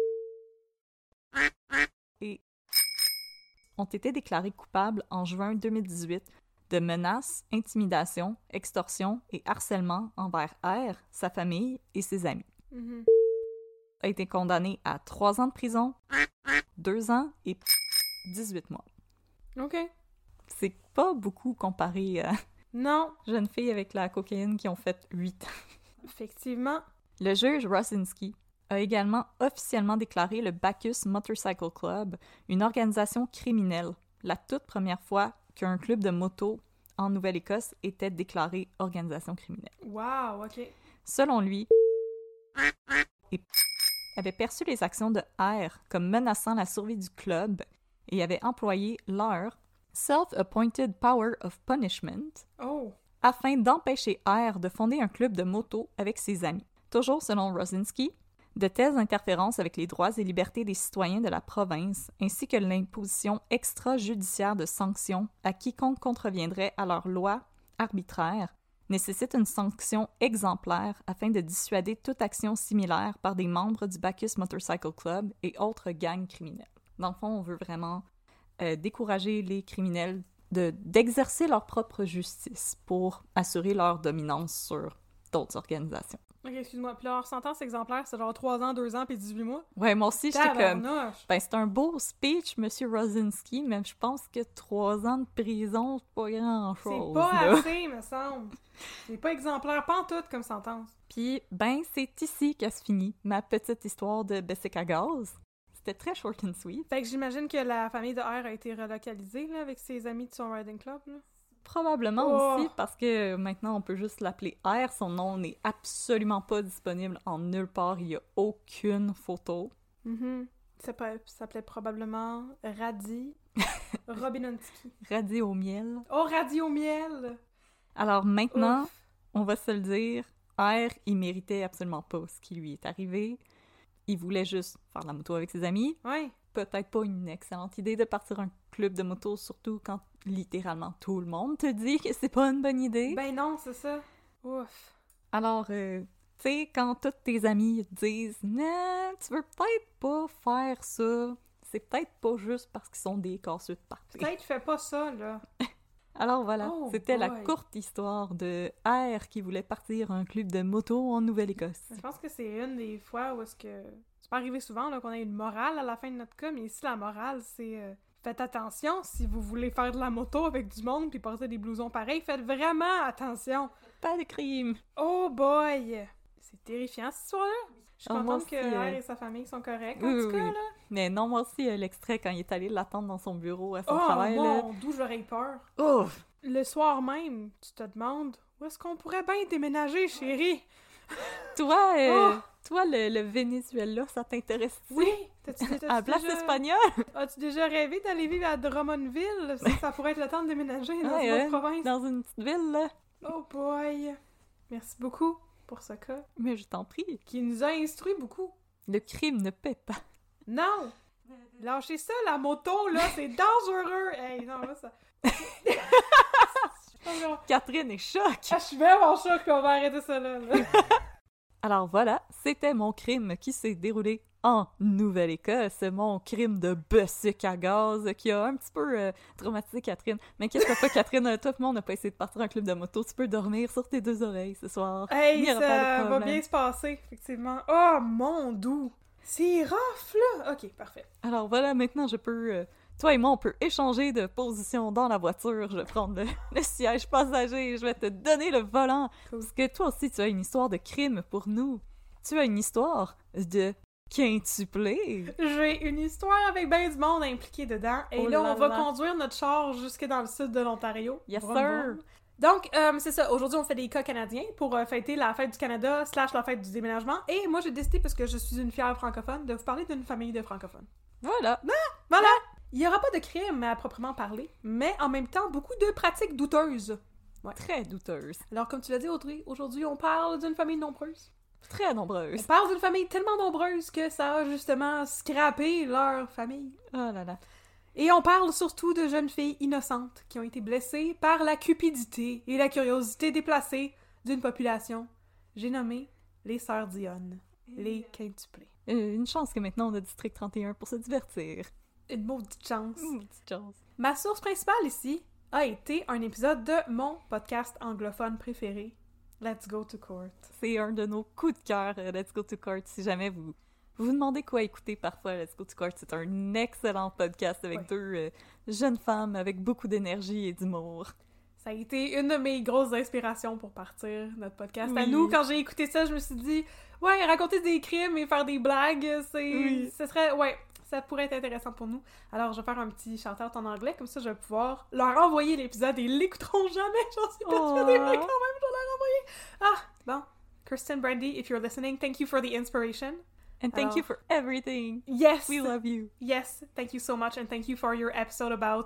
et ont été déclarés coupables en juin deux mille dix-huit de menaces, intimidation, extorsion et harcèlement envers R, sa famille et ses amis. Mhm. A été condamné à trois ans de prison, deux ans et dix-huit mois. OK. C'est pas beaucoup comparé à Non. jeunes filles avec la cocaïne qui ont fait huit ans. Effectivement. Le juge Rosinski a également officiellement déclaré le Bacchus Motorcycle Club une organisation criminelle, la toute première fois qu'un club de moto en Nouvelle-Écosse était déclaré organisation criminelle. Wow, OK. Selon lui, et avait perçu les actions de R comme menaçant la survie du club et avait employé leur Self-Appointed Power of Punishment, Oh! afin d'empêcher R de fonder un club de moto avec ses amis. Toujours selon Rosinski, de telles interférences avec les droits et libertés des citoyens de la province, ainsi que l'imposition extrajudiciaire de sanctions à quiconque contreviendrait à leurs lois arbitraires, nécessitent une sanction exemplaire afin de dissuader toute action similaire par des membres du Bacchus Motorcycle Club et autres gangs criminels. Dans le fond, on veut vraiment euh, décourager les criminels de, d'exercer leur propre justice pour assurer leur dominance sur d'autres organisations. Ok, excuse-moi. Puis leur sentence exemplaire, c'est genre trois ans, deux ans, puis dix-huit mois? Ouais, moi aussi, j'étais comme... Tabarnouche! Ben, c'est un beau speech, Monsieur Rosinski, mais je pense que trois ans de prison, c'est pas grand-chose. C'est pas là. assez, me semble. C'est pas exemplaire, pantoute comme sentence. Puis, ben, c'est ici qu'a se finit ma petite histoire de Bessic à gaz. C'était très short and sweet. Fait que j'imagine que la famille de R a été relocalisée, là, avec ses amis de son riding club, là. Probablement Oh. aussi, parce que maintenant, on peut juste l'appeler R. Son nom n'est absolument pas disponible en nulle part. Il n'y a aucune photo. Mm-hmm. Ça pa- s'appelait probablement Radi Robinonski. Radis au miel. Oh, Radi au miel! Alors maintenant, Ouf. on va se le dire, R, il méritait absolument pas ce qui lui est arrivé. Il voulait juste faire de la moto avec ses amis. Ouais. Peut-être pas une excellente idée de partir un club de moto, surtout quand littéralement tout le monde te dit que c'est pas une bonne idée. Ben non, c'est ça. Ouf. Alors, euh, tu sais, quand tous tes amis te disent « Non, tu veux peut-être pas faire ça », c'est peut-être pas juste parce qu'ils sont des casseux de party. Peut-être fais pas ça, là. Alors voilà, Oh c'était la boy. courte histoire de R qui voulait partir un club de moto en Nouvelle-Écosse. Je pense que c'est une des fois où est-ce que... C'est pas arrivé souvent, là, qu'on a une morale à la fin de notre cas, mais ici, la morale, c'est... euh, Faites attention, si vous voulez faire de la moto avec du monde puis porter des blousons pareils, faites vraiment attention! Pas de crime! Oh boy! C'est terrifiant, cette histoire-là! Je suis Ah, moi contente aussi, que R euh, et sa famille sont corrects, en Oui, tout oui, cas, oui. là! Mais non, moi aussi, euh, l'extrait quand il est allé l'attendre dans son bureau à son Oh travail, là... mon, d'où j'aurais eu peur! Ouf! Le soir même, tu te demandes, où est-ce qu'on pourrait bien déménager, chérie? Toi, euh, Oh! toi, le, le Venezuela, ça t'intéresse? Oui! T'as-tu, t'as-tu À la place déjà... espagnole? As-tu déjà rêvé d'aller vivre à Drummondville? Ça, ça pourrait être le temps de déménager dans Ouais, une autre hein, province. dans une petite ville, là. Oh boy! Merci beaucoup pour ce cas, Mais je t'en prie, qui nous a instruit beaucoup. le crime ne paie pas. Non! Lâchez ça, la moto, là, c'est dangereux! Hey, non, là, ça... Oh, Catherine est choc! ah, je suis vraiment choquée qu'on va arrêter ça, là. là. Alors voilà, c'était mon crime qui s'est déroulé en Nouvelle-Écosse, mon crime de Bessic à gaz qui a un petit peu euh, traumatisé Catherine. Mais qu'est-ce que pas, Catherine, euh, toi et moi, on n'a pas essayé de partir un club de moto, tu peux dormir sur tes deux oreilles ce soir. Hey, Il n'y ça aura pas de va problème. bien se passer, effectivement. Oh, mon doux! C'est rough, là! Ok, parfait. Alors voilà, maintenant je peux... euh, toi et moi, on peut échanger de position dans la voiture. Je vais prendre le, le siège passager et je vais te donner le volant. Cool. Parce que toi aussi, tu as une histoire de crime pour nous. Tu as une histoire de quintuplé. J'ai une histoire avec ben du monde impliqué dedans. Et Oh là, là on va là. conduire notre char jusque dans le sud de l'Ontario. Yes, Vroom, sir. vroom. Donc, euh, c'est ça. Aujourd'hui, on fait des cas canadiens pour euh, fêter la fête du Canada slash la fête du déménagement. Et moi, j'ai décidé, parce que je suis une fière francophone, de vous parler d'une famille de francophones. Voilà. Voilà! Il n'y aura pas de crime à proprement parler, mais en même temps, beaucoup de pratiques douteuses. Très douteuse. Alors, comme tu l'as dit, Audrey, aujourd'hui, on parle d'une famille nombreuse. Très nombreuse. On parle d'une famille tellement nombreuse que ça a justement scrappé leur famille. Oh là là. Et on parle surtout de jeunes filles innocentes qui ont été blessées par la cupidité et la curiosité déplacée d'une population. J'ai nommé les Sœurs Dionne, les quintuplés. Euh, une chance que maintenant on a District trente et un pour se divertir. Une maudite chance. Ouh, petite chance. Ma source principale ici a été un épisode de mon podcast anglophone préféré, Let's Go to Court. C'est un de nos coups de cœur, euh, Let's Go to Court. Si jamais vous vous, vous demandez quoi écouter parfois, Let's Go to Court, c'est un excellent podcast avec Ouais. deux euh, jeunes femmes avec beaucoup d'énergie et d'humour. Ça a été une de mes grosses inspirations pour partir notre podcast. À Oui. nous, quand j'ai écouté ça, je me suis dit, ouais, raconter des crimes et faire des blagues, c'est, Oui. ce serait, ouais, ça pourrait être intéressant pour nous. Alors, je vais faire un petit shout-out en anglais, comme ça, je vais pouvoir leur envoyer l'épisode et ils l'écouteront jamais. J'en suis persuadée, Oh. mais quand même, je vais leur envoyer. Ah, bon. Kristen Brandy, if you're listening, thank you for the inspiration. And thank Alors- you for everything. Yes. We love you. Yes, thank you so much, and thank you for your episode about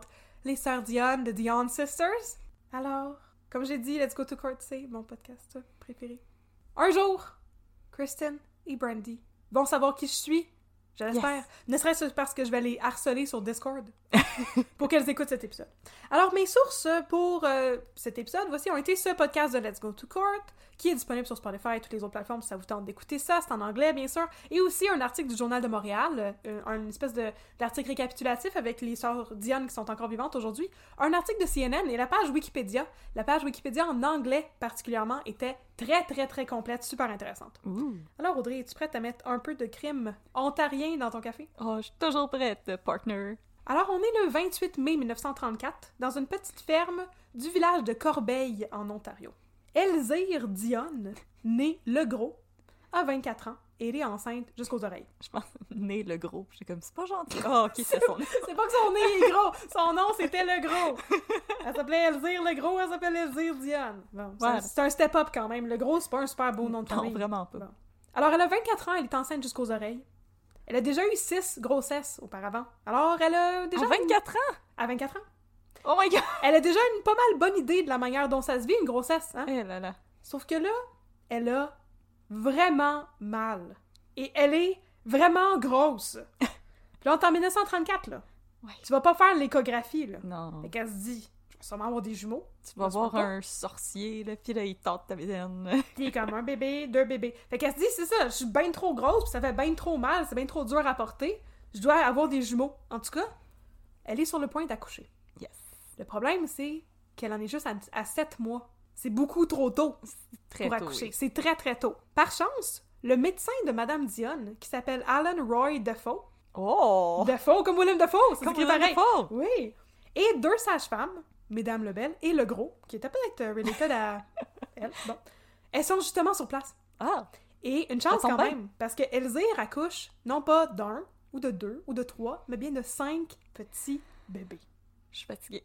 les sœurs Dion de Dion Sisters. Alors, comme j'ai dit, Let's Go to Court, c'est mon podcast préféré. Un jour, Kristen et Brandy vont savoir qui je suis. Je l'espère. Yes. Ne serait-ce parce que je vais les harceler sur Discord pour qu'elles écoutent cet épisode. Alors, mes sources pour euh, cet épisode, voici, ont été ce podcast de Let's Go to Court, qui est disponible sur Spotify et toutes les autres plateformes si ça vous tente d'écouter ça. C'est en anglais, bien sûr. Et aussi un article du Journal de Montréal, euh, une espèce de, d'article récapitulatif avec les sœurs Dion qui sont encore vivantes aujourd'hui. Un article de C N N et la page Wikipédia. La page Wikipédia en anglais, particulièrement, était très, très, très complète, super intéressante. Ouh. Alors, Audrey, es-tu prête à mettre un peu de crime ontarien dans ton café? Oh, je suis toujours prête, partner. Alors, on est le vingt-huit mai mille neuf cent trente-quatre, dans une petite ferme du village de Corbeil, en Ontario. Elzire Dion, née Legros, a vingt-quatre ans et elle est enceinte jusqu'aux oreilles. Je pense, née Legros. J'ai comme, c'est pas gentil. Oh, ok, c'est son nom. C'est pas que son nez est gros, son nom c'était Legros. Elle s'appelait Elzire Legros, elle s'appelle Elzire Dion. Bon, c'est, ouais. un, c'est un step-up quand même. Legros, c'est pas un super beau nom de famille. Non, vraiment pas. Bon. Alors, elle a vingt-quatre ans, elle est enceinte jusqu'aux oreilles. Elle a déjà eu six grossesses auparavant. Alors, elle a déjà... À vingt-quatre une... ans? À vingt-quatre ans. Oh my god! Elle a déjà une pas mal bonne idée de la manière dont ça se vit, une grossesse, hein? Eh là là. Sauf que là, elle a vraiment mal. Et elle est vraiment grosse. Puis là, on est en dix-neuf cent trente-quatre, là. Ouais. Tu vas pas faire l'échographie, là. Non. Fait qu'elle se dit, je vais sûrement avoir des jumeaux. Tu vas voir un sorcier, là, pis là, il tente ta bédaine. Puis comme un bébé, deux bébés. Fait qu'elle se dit, c'est ça, je suis bien trop grosse, puis ça fait bien trop mal, c'est bien trop dur à porter. Je dois avoir des jumeaux. En tout cas, elle est sur le point d'accoucher. Yes. Le problème, c'est qu'elle en est juste à, à sept mois. C'est beaucoup trop tôt c'est très pour tôt, accoucher. Oui. C'est très, très tôt. Par chance, le médecin de Madame Dion, qui s'appelle Alan Roy Defoe... Oh! Defoe, comme William Defoe! C'est comme ce qui est William pareil. Defoe! Oui! Et deux sages-femmes, Mesdames Lebel et Legros, qui étaient peut-être related à elle. Bon. Elles sont justement sur place. Ah! Et une chance quand bien. même, parce que Elzire accouche non pas d'un, ou de deux, ou de trois, mais bien de cinq petits bébés. Je suis fatiguée.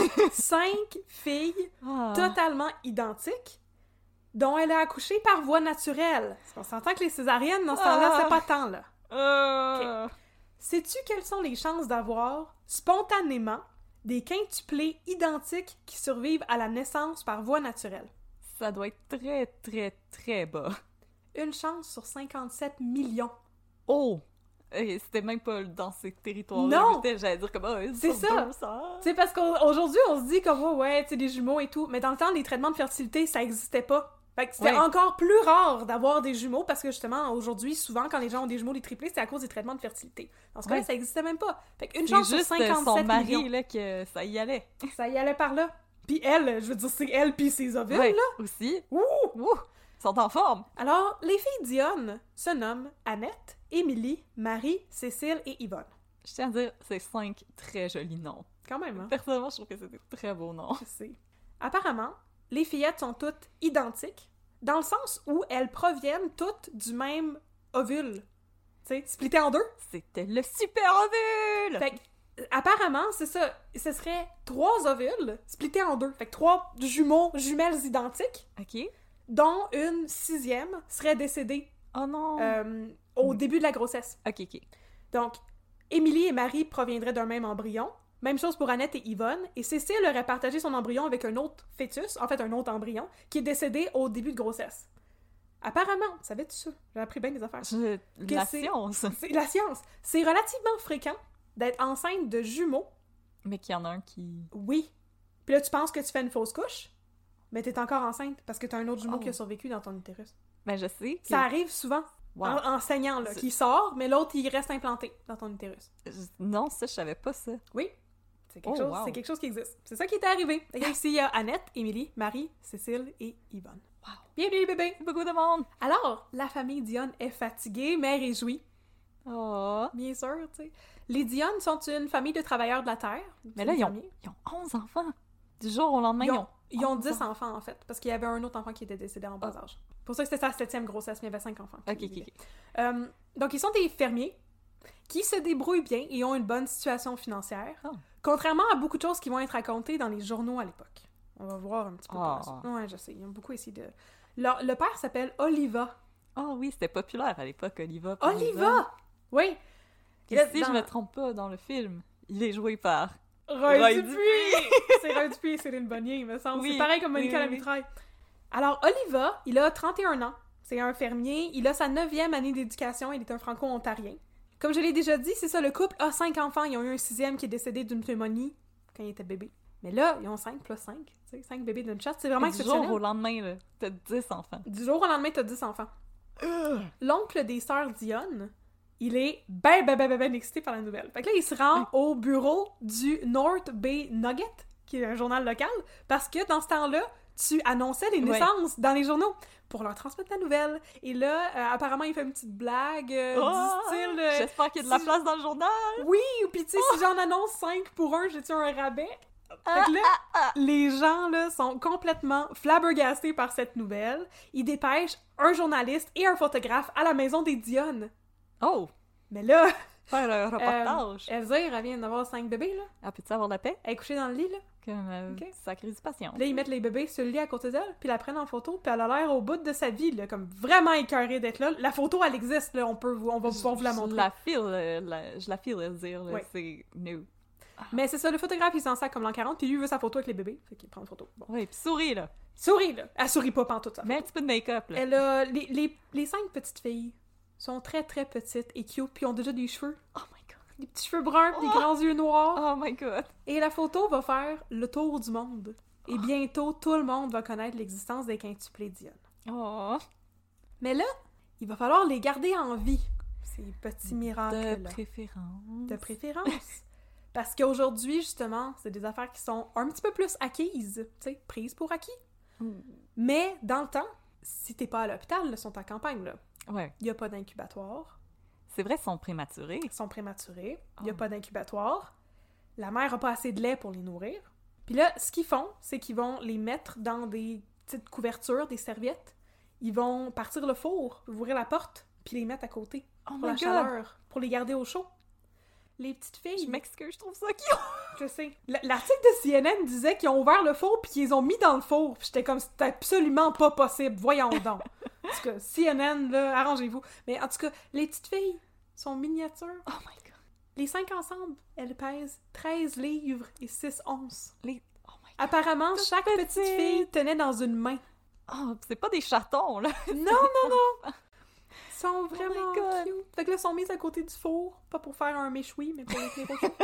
Cinq filles Ah. totalement identiques, dont elle a accouché par voie naturelle. Parce qu'on s'entend que les césariennes, dans ce temps-là, Ah. c'est pas tant, là. Euh... Okay. Sais-tu quelles sont les chances d'avoir, spontanément, des quintuplés identiques qui survivent à la naissance par voie naturelle? Ça doit être très, très, très bas. Une chance sur cinquante-sept millions. Oh! Et c'était même pas dans ces territoires-là. Non! J'allais dire comme, oh, c'est ça! Tu sais, parce qu'aujourd'hui, on se dit comme, oh, ouais, tu sais, des jumeaux et tout, mais dans le temps, les traitements de fertilité, ça existait pas. Fait que c'était ouais. encore plus rare d'avoir des jumeaux, parce que justement, aujourd'hui, souvent, quand les gens ont des jumeaux, des triplés, c'est à cause des traitements de fertilité. Dans ce cas-là, ouais. ça existait même pas. Fait qu'une c'est chance juste sur cinquante-sept son mari, millions. là, que ça y allait. Ça y allait par là. Puis elle, je veux dire, c'est elle puis ses ovules, ouais, là. aussi. Ouh! Ouh! Ils sont en forme. Alors, les filles Dion se nomment Annette, Émilie, Marie, Cécile et Yvonne. Je tiens à dire, c'est cinq très jolis noms. Quand même, hein? Personnellement, je trouve que c'est des très beaux noms. Je sais. Apparemment, les fillettes sont toutes identiques, dans le sens où elles proviennent toutes du même ovule. Tu sais, splitté en deux. C'était le super ovule! Fait que, apparemment, c'est ça. Ce serait trois ovules splittés en deux. Fait que trois jumeaux, jumelles identiques, OK. dont une sixième serait décédée Oh non! euh, au début de la grossesse. OK, OK. Donc, Émilie et Marie proviendraient d'un même embryon. Même chose pour Annette et Yvonne. Et Cécile aurait partagé son embryon avec un autre fœtus, en fait un autre embryon, qui est décédé au début de grossesse. Apparemment, savais-tu ça? J'ai appris bien des affaires. Je... La c'est... science! C'est la science! C'est relativement fréquent d'être enceinte de jumeaux. Mais qu'il y en a un qui... Oui. Puis là, tu penses que tu fais une fausse couche, mais t'es encore enceinte parce que t'as un autre jumeau Oh. qui a survécu dans ton utérus. Ben, je sais que... Ça arrive souvent. Wow. En, enseignant, là, C'est... qui sort, mais l'autre, il reste implanté dans ton utérus. Je... Non, ça, je savais pas ça. Oui. C'est quelque, Oh, chose, wow. c'est quelque chose qui existe. C'est ça qui est arrivé. Et ici, il y a Annette, Émilie, Marie, Cécile et Yvonne. Wow. Bienvenue les bébés! Beaucoup de monde! Alors, la famille Dion est fatiguée, mais réjouie. Oh! Bien sûr, tu sais. Les Dion sont une famille de travailleurs de la terre. Mais là, une ils ont, famille. ils ont onze enfants! Du jour au lendemain, Ils ont, ils ont onze dix enfants, en fait, parce qu'il y avait un autre enfant qui était décédé en bas âge. C'est pour ça que c'était sa septième grossesse, mais il y avait cinq enfants. qui Ok, ok, vivaient. ok. Euh, donc, ils sont des fermiers qui se débrouillent bien et ont une bonne situation financière, Oh. contrairement à beaucoup de choses qui vont être racontées dans les journaux à l'époque. On va voir un petit peu Oh. plus. Ouais, je sais, ils ont beaucoup essayé de... Leur- le père s'appelle Oliva. Oh oui, c'était populaire à l'époque, Oliva. Oliva! Oui! Et Là, si dans- je me trompe pas, dans le film, il est joué par Roy, Roy Dupuis! Dupuis! C'est Roy Dupuis et Céline Bonnier, il me semble. Oui, C'est pareil comme oui, Monica oui, Lamitraille. Alors, Oliva, il a trente et un ans. C'est un fermier. Il a sa neuvième année d'éducation. Il est un franco-ontarien. Comme je l'ai déjà dit, c'est ça, le couple a cinq enfants. Ils ont eu un sixième qui est décédé d'une pneumonie quand il était bébé. Mais là, ils ont cinq plus cinq. Tu sais, cinq bébés d'une chatte. C'est vraiment Et du exceptionnel. jour au lendemain, là, t'as dix enfants. Du jour au lendemain, t'as dix enfants. L'oncle des sœurs Dionne, il est ben, ben, ben, ben, ben excité par la nouvelle. Fait que là, il se rend au bureau du North Bay Nugget, qui est un journal local, parce que dans ce temps-là, tu annonçais les naissances ouais. dans les journaux pour leur transmettre la nouvelle. Et là, euh, apparemment, il fait une petite blague euh, oh, du style... Euh, j'espère qu'il y a de la si place dans le journal! Oui, ou pis tu sais, oh. si j'en annonce cinq pour un, j'ai-tu un rabais? Fait que là, ah, ah, ah. les gens là, sont complètement flabbergastés par cette nouvelle. Ils dépêchent un journaliste et un photographe à la maison des Dionne. Oh! Mais là... Faire un reportage. Euh, Elzire, elle vient d'avoir cinq bébés, là. Ah, peux-tu avoir la paix? Elle est couchée dans le lit, là. Comme euh, okay. sacrée du patient. Là, ils mettent les bébés sur le lit à côté d'elle, puis la prennent en photo, puis elle a l'air au bout de sa vie, là, comme vraiment écœurée d'être là. La photo, elle existe, là, on, peut, on va pouvoir vous la montrer. Je la file, euh, la, je la file, Elzire, là, oui. C'est new. Mais c'est ça, le photographe, il s'en sert comme l'an quarante, puis lui, il veut sa photo avec les bébés, fait qu'il prend une photo. Bon. Oui, puis souris, là. Souris, là. Elle sourit pas pantoute, ça. Mais un petit peu de make-up, là. Elle a... Les, les, les cinq petites filles sont très, très petites et cute, puis ont déjà des cheveux. Oh my god. Des petits cheveux bruns, oh. des grands yeux noirs. Oh my god. Et la photo va faire le tour du monde. Et bientôt, tout le monde va connaître l'existence des quintuplés Dionne. Oh. Mais là, il va falloir les garder en vie, ces petits miracles-là. De préférence. De préférence. Parce qu'aujourd'hui, justement, c'est des affaires qui sont un petit peu plus acquises, tu sais, prises pour acquis. Mm. Mais dans le temps, si t'es pas à l'hôpital, ils sont en campagne, là. Ouais. Il y a pas d'incubatoire. C'est vrai, ils sont prématurés. Ils sont prématurés. Il oh. y a pas d'incubatoire. La mère a pas assez de lait pour les nourrir. Puis là, ce qu'ils font, c'est qu'ils vont les mettre dans des petites couvertures, des serviettes. Ils vont partir le four, ouvrir la porte, puis les mettre à côté. Oh pour la God. chaleur, pour les garder au chaud. Les petites filles... Je m'excuse, je trouve ça cute! Je sais. L'article de C N N disait qu'ils ont ouvert le four puis qu'ils les ont mis dans le four. Puis j'étais comme, c'était absolument pas possible. Voyons donc. En tout cas, C N N, là, arrangez-vous. Mais en tout cas, les petites filles sont miniatures. Oh my god. Les cinq ensemble, elles pèsent treize livres et six onces. Les... Oh my god. Apparemment, Tout chaque petit. petite fille tenait dans une main. Oh, c'est pas des chatons, là! Non, non, non! Ils sont vraiment oh cute. Fait que là, ils sont mis à côté du four. Pas pour faire un méchoui, mais pour les tenir au chaud.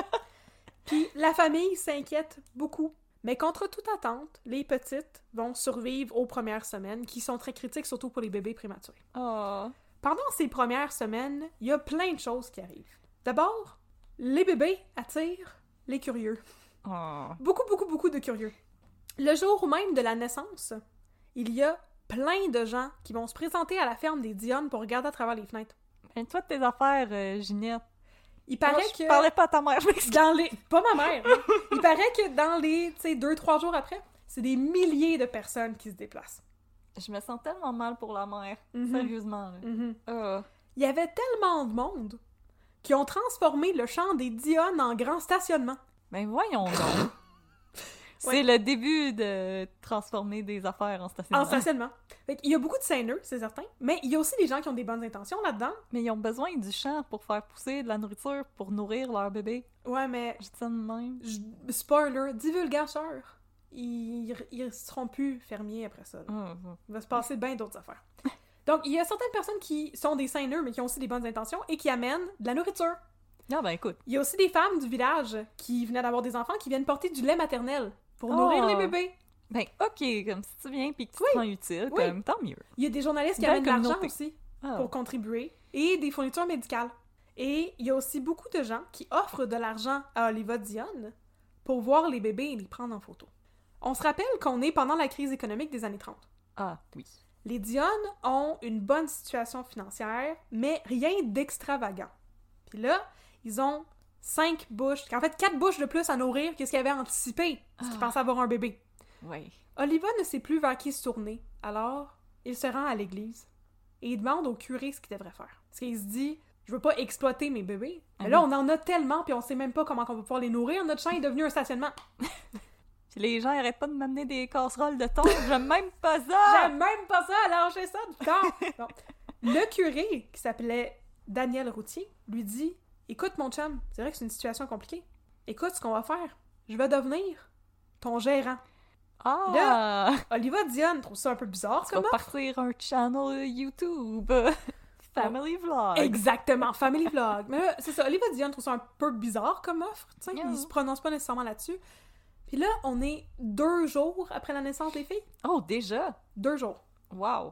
Puis la famille s'inquiète beaucoup. Mais contre toute attente, les petites vont survivre aux premières semaines, qui sont très critiques, surtout pour les bébés prématurés. Oh. Pendant ces premières semaines, il y a plein de choses qui arrivent. D'abord, les bébés attirent les curieux. Oh. Beaucoup, beaucoup, beaucoup de curieux. Le jour même de la naissance, il y a plein de gens qui vont se présenter à la ferme des Dionne pour regarder à travers les fenêtres. Mais toi, tes affaires, euh, Ginette. Il paraît Moi, que... Je parlais pas à ta mère, je dans les... Pas ma mère! Hein. Il paraît que dans les, tu sais, deux, trois jours après, c'est des milliers de personnes qui se déplacent. Je me sens tellement mal pour la mère. Mm-hmm. Sérieusement, là. Mm-hmm. Uh. Il y avait tellement de monde qui ont transformé le champ des Dionne en grand stationnement. Ben voyons donc! C'est ouais. le début de transformer des affaires en stationnement. En stationnement. Fait qu'il y a beaucoup de seineux, c'est certain, mais il y a aussi des gens qui ont des bonnes intentions là-dedans. Mais ils ont besoin du champ pour faire pousser de la nourriture, pour nourrir leur bébé. Ouais, mais... Je dis ça de même. Je... Spoiler, divulgateur. Ils... ils seront plus fermiers après ça. Mmh, mmh. Il va se passer bien d'autres affaires. Donc, il y a certaines personnes qui sont des seineux, mais qui ont aussi des bonnes intentions et qui amènent de la nourriture. Ah ben écoute. Il y a aussi des femmes du village qui venaient d'avoir des enfants qui viennent porter du lait maternel pour oh. nourrir les bébés. Ben ok, comme si tu viens pis que tu oui. te sens utile, oui. comme tant mieux. Il y a des journalistes qui amènent de l'argent aussi oh. pour contribuer et des fournitures médicales. Et il y a aussi beaucoup de gens qui offrent de l'argent à Oliva Dionne pour voir les bébés et les prendre en photo. On se rappelle qu'on est pendant la crise économique des années trente. Ah oui. Les Dionne ont une bonne situation financière, mais rien d'extravagant. Puis là, ils ont cinq bouches, en fait quatre bouches de plus à nourrir que ce qu'ils avaient anticipé, parce qu'ils ah. pensaient avoir un bébé. Oui. Oliva ne sait plus vers qui se tourner, alors il se rend à l'église et il demande au curé ce qu'il devrait faire. Parce qu'il se dit, je veux pas exploiter mes bébés, mais ah là on en a tellement puis on sait même pas comment on va pouvoir les nourrir, notre champ est devenu un stationnement. Puis les gens arrêtent pas de m'amener des casseroles de thon, j'aime même pas ça! J'aime même pas ça, lâchez ça du temps! Bon. Le curé, qui s'appelait Daniel Routier, lui dit, écoute mon chum, c'est vrai que c'est une situation compliquée. Écoute ce qu'on va faire. je vais devenir ton gérant. Ah! Là, Oliva Dionne trouve ça un peu bizarre, Tu vas comment? partir un channel YouTube. Family Vlog. Exactement, Family Vlog. Mais là, c'est ça, Oliva Dionne trouve ça un peu bizarre comme offre, tu sais, Yeah. il se prononce pas nécessairement là-dessus. Puis là, on est deux jours après la naissance des filles. Oh, déjà? Deux jours. Wow!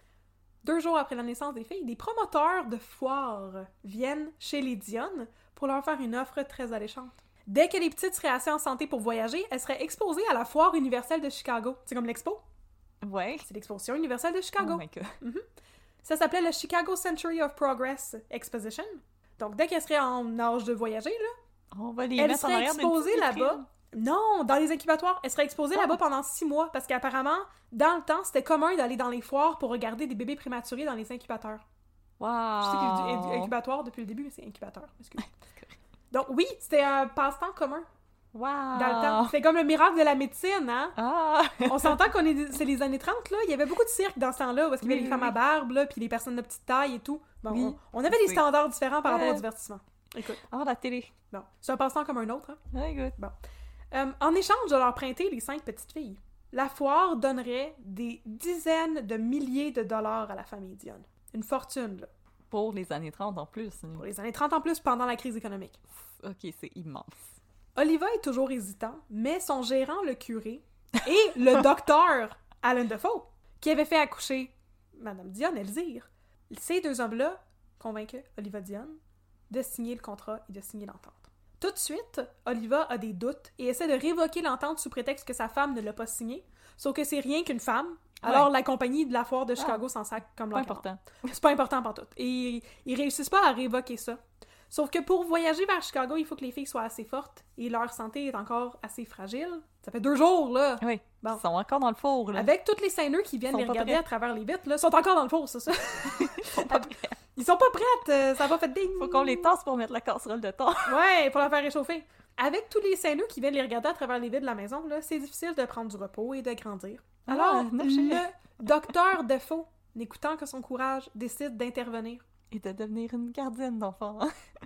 Deux jours après la naissance des filles, des promoteurs de foires viennent chez les Dionne pour leur faire une offre très alléchante. Dès que les petites seraient assez en santé pour voyager, elles seraient exposées à la foire universelle de Chicago. C'est comme l'expo. Ouais. C'est l'exposition universelle de Chicago. Oh my god. Ça s'appelait le Chicago Century of Progress Exposition. Donc, dès qu'elles seraient en âge de voyager, là, On va les elles mettre en seraient arrière d'une exposées petite là-bas. vitrine. Non, dans les incubatoires. Elles seraient exposées Ah. là-bas pendant six mois parce qu'apparemment, dans le temps, c'était commun d'aller dans les foires pour regarder des bébés prématurés dans les incubateurs. Wow! Je sais que j'ai dit incubatoire depuis le début, mais c'est incubateur. Excuse. Donc oui, c'était un passe-temps commun Wow! dans le temps. C'était comme le miracle de la médecine, hein? Ah! On s'entend qu'on est... C'est les années trente, là. Il y avait beaucoup de cirques dans ce temps-là, parce qu'il y avait Oui, les oui, femmes à oui. barbe, là, puis les personnes de petite taille et tout. Bon, Oui, on, on avait des c'est- standards différents par rapport au Ouais. divertissement. Écoute, Ah, la télé. bon. C'est un passe-temps comme un autre, hein? Very good. Euh, en échange de leur prêter les cinq petites filles, la foire donnerait des dizaines de milliers de dollars à la famille Dionne. Une fortune, là. Pour les années trente en plus. Pour les années trente en plus, pendant la crise économique. Ok, c'est immense. Oliva est toujours hésitant, mais son gérant, le curé, et le docteur Alan Defoe, qui avait fait accoucher Madame Dionne, Elzire, ces deux hommes-là convainquent Oliva Dionne de signer le contrat et de signer l'entente. Tout de suite, Oliva a des doutes et essaie de révoquer l'entente sous prétexte que sa femme ne l'a pas signée, sauf que c'est rien qu'une femme. Alors Ouais. la compagnie de la foire de Chicago s'en sac comme Pas leur important. C'est pas important pour tout. Et ils réussissent pas à révoquer ça. Sauf que pour voyager vers Chicago, il faut que les filles soient assez fortes et leur santé est encore assez fragile. Ça fait deux jours, là! Oui. Bon. Ils sont encore dans le four, là. Avec tous les seineux qui viennent Ils sont les pas regarder prêts. à travers les vitres, là, sont encore dans le four, c'est ça? Ils sont pas prêts. Ils sont pas prêtes, euh, ça a pas fait ding! Faut qu'on les tasse pour mettre la casserole de temps. Ouais, pour la faire réchauffer. Avec tous les seineux qui viennent les regarder à travers les vitres de la maison, là, c'est difficile de prendre du repos et de grandir. Ah, Alors, no le shit. docteur Defoe, n'écoutant que son courage, décide d'intervenir. Et de devenir une gardienne d'enfants.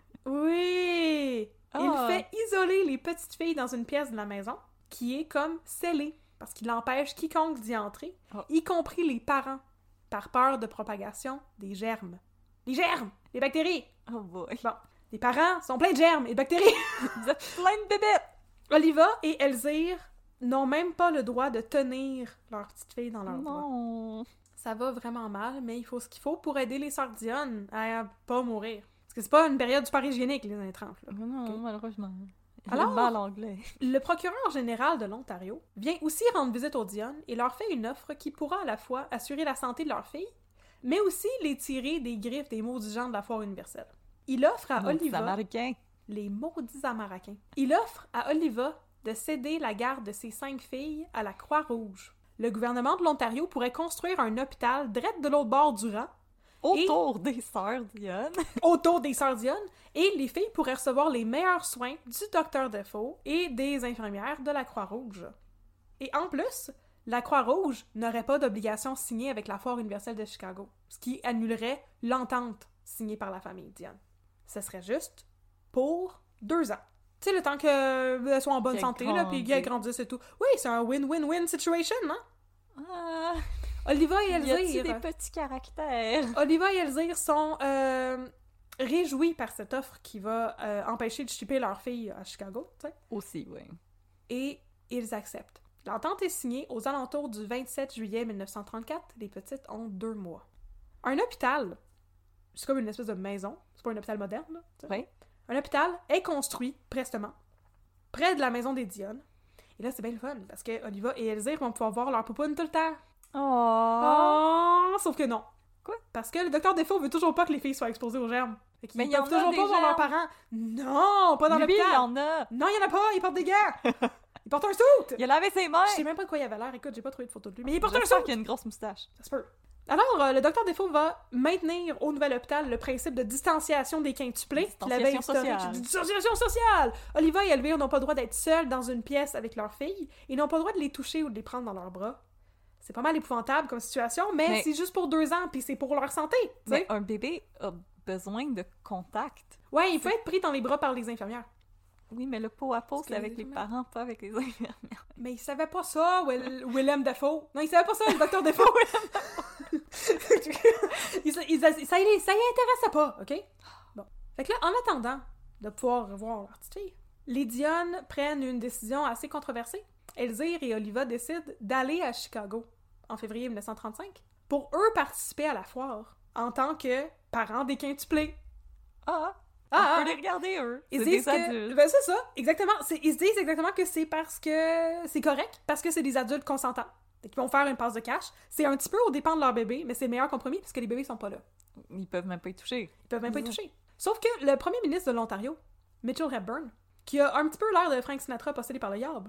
Oui! Ah. Il fait isoler les petites filles dans une pièce de la maison qui est comme scellée parce qu'il empêche quiconque d'y entrer, Ah. y compris les parents, par peur de propagation des germes. Les germes! Les bactéries! Oh boy. Bon, les parents sont pleins de germes et de bactéries! Vous êtes plein de bébêtes! Oliva et Elzire n'ont même pas le droit de tenir leur petite fille dans leurs bras. Non. Ça va vraiment mal, mais il faut ce qu'il faut pour aider les sœurs Dionne à pas mourir. Parce que c'est pas une période super hygiénique, les années trente. Là. Non, Ok. malheureusement. Alors- Alors... mal anglais. Le procureur général de l'Ontario vient aussi rendre visite aux Dionne et leur fait une offre qui pourra à la fois assurer la santé de leur fille, mais aussi les tirer des griffes des maudits gens de la foire universelle. Il offre à Maudits Oliva... Américains. Les maudits Américains. Il offre à Oliva de céder la garde de ses cinq filles à la Croix-Rouge. Le gouvernement de l'Ontario pourrait construire un hôpital direct de l'autre bord du rang, Autour des sœurs Dionne. autour des sœurs Dionne, et les filles pourraient recevoir les meilleurs soins du docteur Defoe et des infirmières de la Croix-Rouge. Et en plus, la Croix-Rouge n'aurait pas d'obligation signée avec la Foire universelle de Chicago, ce qui annulerait l'entente signée par la famille Dionne. Ce serait juste pour deux ans. Tu sais, le temps qu'elles soient en bonne Qu'elles santé, là, puis qu'elles grandissent. grandissent et tout. Oui, c'est un win-win-win situation, hein? Ah, Oliva et y a-t-il Elzire... des petits caractères? Oliva et Elzire sont euh, réjouis par cette offre qui va euh, empêcher de shipper leur fille à Chicago, tu sais, Aussi, oui. et ils acceptent. L'entente est signée aux alentours du vingt-sept juillet mille neuf cent trente-quatre. Les petites ont deux mois. Un hôpital, c'est comme une espèce de maison, c'est pas un hôpital moderne, là, tu sais. Oui. Un hôpital est construit, prestement, près de la maison des Dionne. Et là, c'est bien le fun, parce que Oliva et Elzire vont pouvoir voir leur poupoune tout le temps. Oh! Oh! Sauf que non. Quoi? Parce que le docteur Defoe veut toujours pas que les filles soient exposées aux germes. Fait qu'ils Mais il y peuvent en a toujours des pas voir leurs germes. parents. Non! Pas dans Lui, il y l'hôpital! en a! Non, il y en a pas! Il porte des gants! Il porte un suit! Il a lavé ses mains! Je sais même pas de quoi il avait l'air. Écoute, j'ai pas trouvé de photo de lui. Mais il porte un J'espère suit! qu'il a une grosse moustache. Ça se peut. Alors, euh, le docteur Defoe va maintenir au nouvel hôpital le principe de distanciation des quintuplés. qu'il avait Distanciation instauré. sociale. Distanciation sociale! Oliva et Elvire n'ont pas le droit d'être seuls dans une pièce avec leurs filles. Ils n'ont pas le droit de les toucher ou de les prendre dans leurs bras. C'est pas mal épouvantable comme situation, mais, Mais- c'est juste pour deux ans, puis c'est pour leur santé, tu sais. Mais un bébé a besoin de contact. Ouais, il peut être pris dans les bras par les infirmières. Oui, mais le pot à pot, Parce c'est que avec les les infirmières- parents, pas avec les infirmières. Mais il savait pas ça, Will- Willem Dafoe. Non, il savait pas ça, le docteur Dafoe. il, sa- il, sa- ça, y- ça y intéressait pas, OK? Bon. Fait que là, en attendant de pouvoir revoir leur petite fille, les Dionne prennent une décision assez controversée. Elzire et Oliva décident d'aller à Chicago en février dix-neuf cent trente-cinq pour eux participer à la foire en tant que parents des quintuplés. Ah! Ah, On ah, peut les regarder, eux! Ils C'est disent des que... adultes! Ben, c'est ça, exactement. C'est- Ils se disent exactement que c'est parce que c'est correct, parce que c'est des adultes consentants. Fait qu'ils vont faire une passe de cash. C'est un petit peu au dépend de leur bébé, mais c'est le meilleur compromis parce que les bébés sont pas là. Ils peuvent même pas y toucher. Ils peuvent même pas y Mhm. toucher. Sauf que le premier ministre de l'Ontario, Mitchell Hepburn, qui a un petit peu l'air de Frank Sinatra possédé par le Yarb,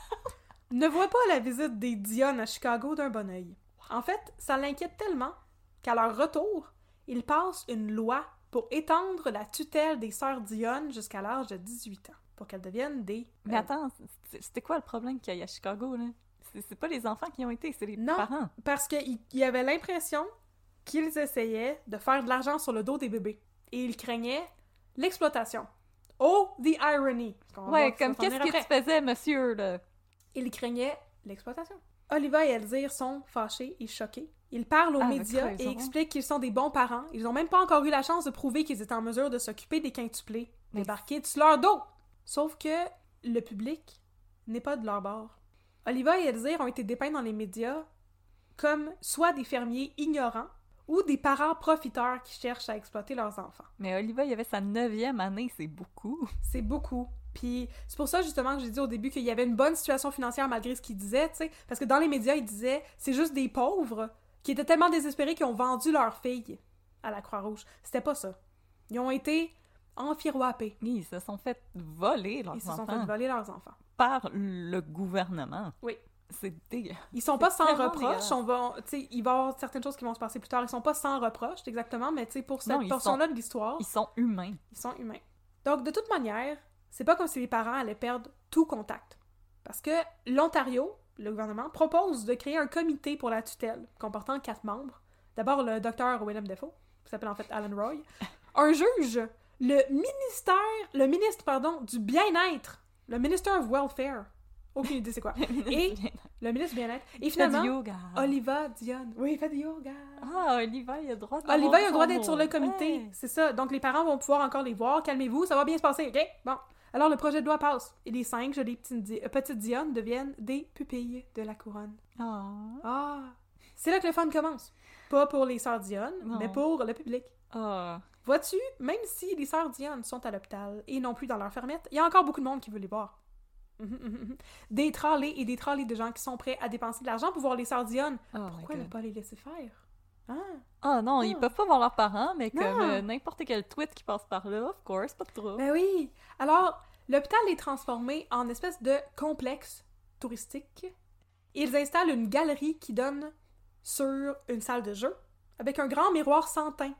ne voit pas la visite des Dionne à Chicago d'un bon œil. En fait, ça l'inquiète tellement qu'à leur retour, il passe une loi pour étendre la tutelle des sœurs Dionne jusqu'à l'âge de dix-huit ans, pour qu'elles deviennent des... Mais euh, attends, c'est- c'était quoi le problème qu'il y a à Chicago, là? C'est c'est pas les enfants qui ont été, c'est les Non. parents. Parce qu'il y avait l'impression qu'ils essayaient de faire de l'argent sur le dos des bébés. Et ils craignaient l'exploitation. Oh, the irony! Parce qu'on va Ouais, voir ça comme s'en qu'est-ce venir que après. tu faisais, monsieur, là? Ils craignaient l'exploitation. Oliva et Elzire sont fâchés et choqués. Ils parlent aux Ah, médias avec et raison. expliquent qu'ils sont des bons parents. Ils n'ont même pas encore eu la chance de prouver qu'ils étaient en mesure de s'occuper des quintuplés Mais- débarqués sur leur dos. Sauf que le public n'est pas de leur bord. Oliva et Elzire ont été dépeints dans les médias comme soit des fermiers ignorants ou des parents profiteurs qui cherchent à exploiter leurs enfants. Mais Oliva, il avait sa neuvième année, c'est beaucoup. C'est beaucoup. Puis c'est pour ça justement que j'ai dit au début qu'il y avait une bonne situation financière malgré ce qu'ils disaient, tu sais, parce que dans les médias, ils disaient c'est juste des pauvres qui étaient tellement désespérés qu'ils ont vendu leur fille à la Croix-Rouge. C'était pas ça. Ils ont été enfiroapés. Ils se sont fait voler leurs Ils se sont enfants fait voler leurs enfants. par le gouvernement. Oui. C'est dégueu. Ils sont pas C'est sans vraiment reproche, dégueulasse. on va, tu sais, il va y avoir certaines choses qui vont se passer plus tard, ils sont pas sans reproche, exactement, mais tu sais, pour cette Non, ils portion-là de l'histoire, Ils sont humains. ils sont humains. Donc, de toute manière, c'est pas comme si les parents allaient perdre tout contact. Parce que l'Ontario, le gouvernement, propose de créer un comité pour la tutelle, comportant quatre membres. D'abord, le docteur Willem Dafoe, qui s'appelle en fait Alan Roy. Un juge, le ministère, le ministre, pardon, du bien-être, le Minister of Welfare. Aucune idée c'est quoi. Et le ministre du bien-être. Et Il fait du finalement, yoga. Oliva Dionne. Oui, il fait du yoga. Ah, Oliva, il a le droit d'avoir Oliva, il a le droit son d'être mot. sur le comité. Ouais. C'est ça. Donc, les parents vont pouvoir encore les voir. Calmez-vous, ça va bien se passer, OK? Bon. Alors, le projet de loi passe. Et les cinq jolies petites, di- euh, petites Dionne deviennent des pupilles de la couronne. Ah. Ah! C'est là que le fun commence. Pas pour les sœurs Dionne, Non. mais pour le public. Ah. Vois-tu, même si les sœurs Dionne sont à l'hôpital et non plus dans leur fermette, il y a encore beaucoup de monde qui veut les voir. Mhm, mhm, mhm. Des trollés et des trollés de gens qui sont prêts à dépenser de l'argent pour voir les sœurs Dionne. Oh my Pourquoi ne God. pas les laisser faire? Ah! Ah non, ils Ah. peuvent pas voir leurs parents, mais Non. comme euh, n'importe quel tweet qui passe par là, of course, pas de trouble. Ben oui! Alors, l'hôpital est transformé en espèce de complexe touristique. Ils installent une galerie qui donne sur une salle de jeu avec un grand miroir sans teint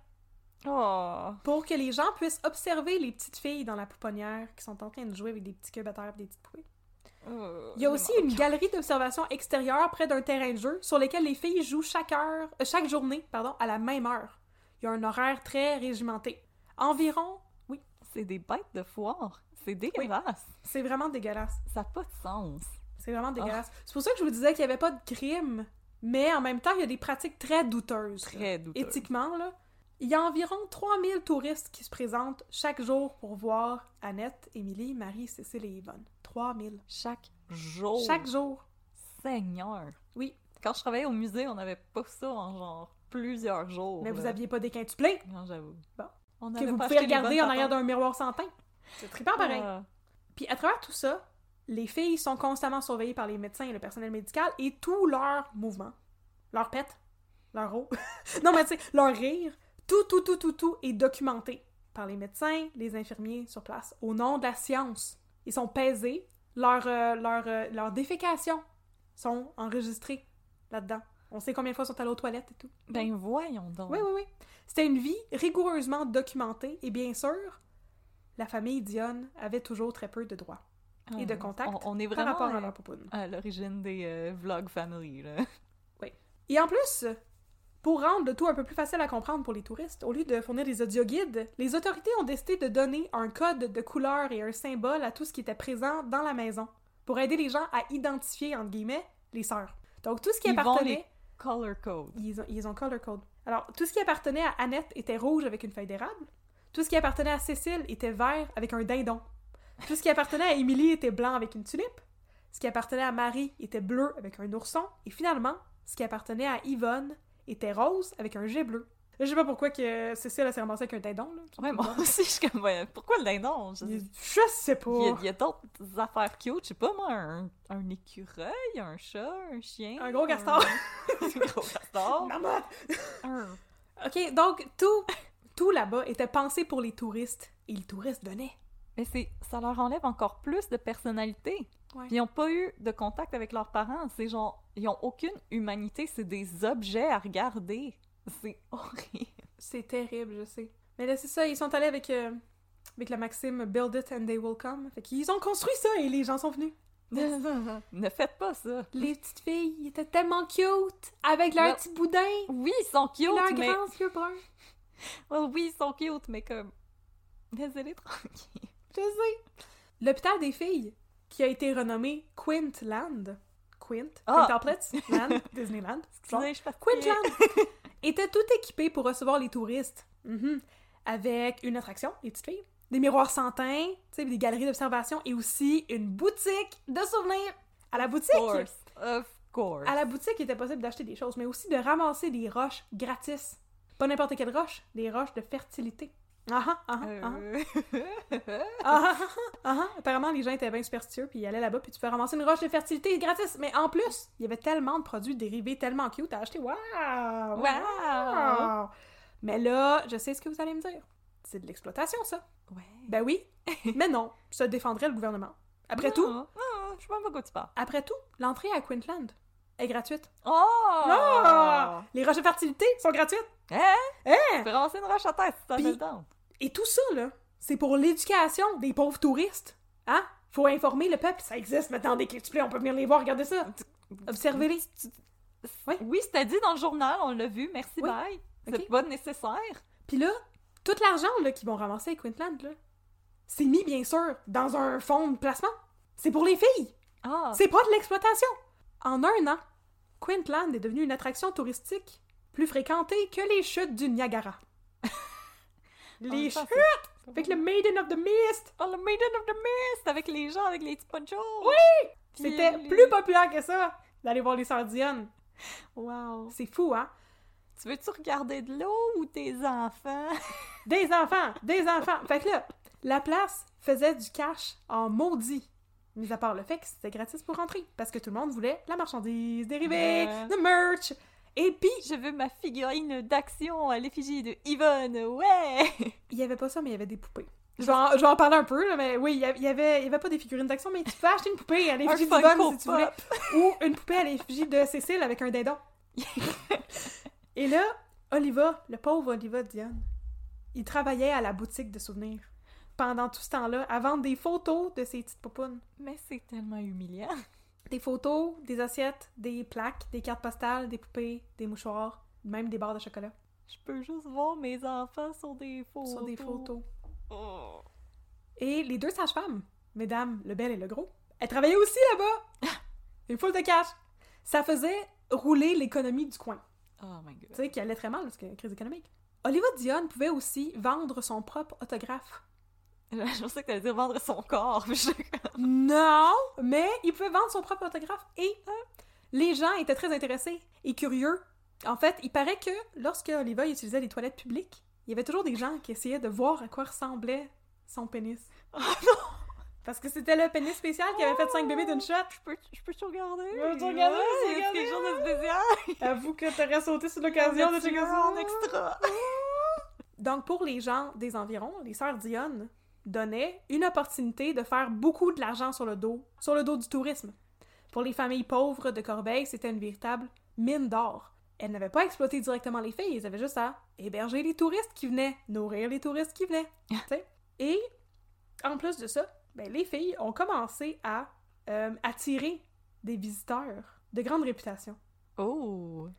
Oh. pour que les gens puissent observer les petites filles dans la pouponnière qui sont en train de jouer avec des petits cubes à terre et des petites poupées. Oh, Il y a j'ai aussi mal au une cœur. galerie d'observation extérieure près d'un terrain de jeu sur lequel les filles jouent chaque heure, euh, chaque journée, pardon, à la même heure. Il y a un horaire très régimenté. Environ, oui, C'est des bêtes de foire. C'est dégueulasse. c'est vraiment dégueulasse. Ça n'a pas de sens. C'est vraiment dégueulasse. C'est pour ça que je vous disais qu'il n'y avait pas de crime, mais en même temps, il y a des pratiques très douteuses. là. Très douteux. Éthiquement, là. Il y a environ trois mille touristes qui se présentent chaque jour pour voir Annette, Émilie, Marie, Cécile et Yvonne. trois mille. Chaque jour. Chaque jour. Seigneur. Oui. Quand je travaillais au musée, on n'avait pas ça en genre plusieurs jours. Mais vous là. aviez pas des quintuplés Non, j'avoue. Bon. On que avait vous pas pouvez acheté les regarder bonnes en arrière patentes. d'un miroir sans teint. C'est trippant pareil. Ah. Puis à travers tout ça, les filles sont constamment surveillées par les médecins et le personnel médical et tous leurs mouvements, leurs pets, leurs os, non mais tu sais, leur rire, tout, tout, tout, tout, tout est documenté par les médecins, les infirmiers sur place, au nom de la science. Ils sont pesés, leurs euh, leur, euh, leurs défécations sont enregistrées là-dedans. On sait combien de fois ils sont allés aux toilettes et tout. Ben voyons donc. Oui, oui, oui. C'était une vie rigoureusement documentée et bien sûr, la famille Dionne avait toujours très peu de droits et de Ah, contacts On, on est par vraiment rapport à euh, leur poupoune. à l'origine des euh, vlogs family, là. Et en plus, Pour rendre le tout un peu plus facile à comprendre pour les touristes, au lieu de fournir des audioguides, les autorités ont décidé de donner un code de couleur et un symbole à tout ce qui était présent dans la maison, pour aider les gens à identifier, entre guillemets, les sœurs. Donc tout ce qui Ils vont appartenait... les color code. Ils ont, ils ont color code. Alors, tout ce qui appartenait à Annette était rouge avec une feuille d'érable. Tout ce qui appartenait à Cécile était vert avec un dindon. Tout ce qui appartenait à Émilie était blanc avec une tulipe. Ce qui appartenait à Marie était bleu avec un ourson. Et finalement, ce qui appartenait à Yvonne était rose avec un jet bleu. Je sais pas pourquoi que Cécile elle s'est ramassée avec un dindon, là. Ouais, moi aussi, je suis comme, ouais, pourquoi le dindon? Je, Il- Je sais pas. il y a, il y a d'autres affaires cute, je sais pas, moi, un, un écureuil, un chat, un chien... Un gros castor. Un, un gros castor. Maman! un... Ok, donc tout, tout là-bas était pensé pour les touristes. Et les touristes venaient. Mais c'est, ça leur enlève encore plus de personnalité. Ouais. Puis ils n'ont pas eu de contact avec leurs parents. C'est genre, ils ont aucune humanité, c'est des objets à regarder. C'est horrible. C'est terrible, je sais. Mais là, c'est ça, ils sont allés avec, euh, avec la maxime « Build it and they will come ». Fait qu'ils ont construit ça et les gens sont venus. Ne faites pas ça. Les petites filles ils étaient tellement cute, avec leurs Well, petits boudins, Oui, ils sont et cute, leurs mais... grands yeux bruns. Well, oui, ils sont cute, mais comme... Laissez-les tranquilles. Je sais. L'hôpital des filles, qui a été renommé Quintland, Quint, Ah. Quintuplets, Land, Disneyland, genre, Excusez, je fais Quintland, était tout équipé pour recevoir les touristes. Mhm. Avec une attraction, les petites filles, des miroirs sans teint, tu sais, des galeries d'observation et aussi une boutique de souvenirs. À la boutique, Of course, of course. à la boutique, il était possible d'acheter des choses, mais aussi de ramasser des roches gratis. Pas n'importe quelle roche, des roches de fertilité. Ah ah, ah ah, ah Euh... ah, ah, ah, ah. Apparemment, les gens étaient bien superstitieux, puis ils allaient là-bas, puis tu peux ramasser une roche de fertilité gratis. Mais en plus, il y avait tellement de produits dérivés, tellement cute à acheter. Waouh! Wow! Mais là, je sais ce que vous allez me dire. C'est de l'exploitation, ça. Ouais. Ben oui, mais non, ça défendrait le gouvernement. Après Non, tout, non, je sais même pas de quoi tu parles. après tout, l'entrée à Quintland est gratuite. Oh! Ah! Les roches de fertilité sont gratuites. Hein? Hein? Tu peux ramasser une roche à terre si ça Puis- fait le temps. Et tout ça, là, c'est pour l'éducation des pauvres touristes. Hein? Faut informer le peuple. Ça existe maintenant, des clips on peut venir les voir, regardez ça. Observez-les. Oui. Oui, c'était dit dans le journal, on l'a vu, merci, Oui. bye. C'est Ok. pas nécessaire. Puis là, tout l'argent là, qu'ils vont ramasser à Quintland, là, c'est mis, bien sûr, dans un fonds de placement. C'est pour les filles. Ah! C'est pas de l'exploitation. En un an, Quintland est devenu une attraction touristique plus fréquentée que les chutes du Niagara. Les Ah, ça, chutes! c'est- Avec le Maiden of the Mist! Oh, le Maiden of the Mist! Avec les gens, avec les petits ponchos! Oui! Puis C'était les- plus populaire que ça d'aller voir les sœurs Dionne. Wow! C'est fou, hein? Tu veux-tu regarder de l'eau ou tes enfants? Des enfants! Des enfants! Fait que là, la place faisait du cash en maudit. Mis à part le fait que c'était gratis pour rentrer. Parce que tout le monde voulait la marchandise dérivée, Ouais. le merch. Et puis, Je veux ma figurine d'action à l'effigie de Yvonne, ouais! il y avait pas ça, mais il y avait des poupées. Je vais en, je vais en parler un peu, là, mais oui, il y avait, il y avait, il y avait pas des figurines d'action, mais tu peux acheter une poupée à l'effigie Un d'Yvonne Funko si tu voulais. Ou une poupée à l'effigie de Cécile avec un dindon. Et là, Oliva, le pauvre Oliva Dionne, il travaillait à la boutique de souvenirs pendant tout ce temps-là à vendre des photos de ses petites poupounes. Mais c'est tellement humiliant. Des photos, des assiettes, des plaques, des cartes postales, des poupées, des mouchoirs, même des barres de chocolat. Je peux juste voir mes enfants sur des photos. Sur des photos. Oh. Et les deux sages-femmes, mesdames Lebel et Legros, elles travaillaient aussi là-bas! Une foule de cash! Ça faisait rouler l'économie du coin. Oh my god. Tu sais, qui allait très mal, parce que crise économique. Oliva Dionne pouvait aussi vendre son propre autographe. Je pensais que t'allais dire vendre son corps. mais je- Non! Mais il pouvait vendre son propre autographe et euh, les gens étaient très intéressés et curieux. En fait, il paraît que lorsque Oliva utilisait les toilettes publiques, il y avait toujours des gens qui essayaient de voir à quoi ressemblait son pénis. Oh non! Parce que c'était le pénis spécial qui avait fait cinq bébés d'une shot. Je peux, je peux te regarder? Ouais, tu regardes, Ouais, tu y a regardes. quelque chose de spécial? Avoue que t'aurais sauté sur l'occasion de checker ça. en extra. Donc, pour les gens des environs, les sœurs Dionne donnaient une opportunité de faire beaucoup de l'argent sur le dos, sur le dos du tourisme. Pour les familles pauvres de Corbeil, c'était une véritable mine d'or. Elles n'avaient pas exploité directement les filles, elles avaient juste à héberger les touristes qui venaient, nourrir les touristes qui venaient, tu sais. Et, en plus de ça, ben, les filles ont commencé à euh, attirer des visiteurs de grande réputation. Oh!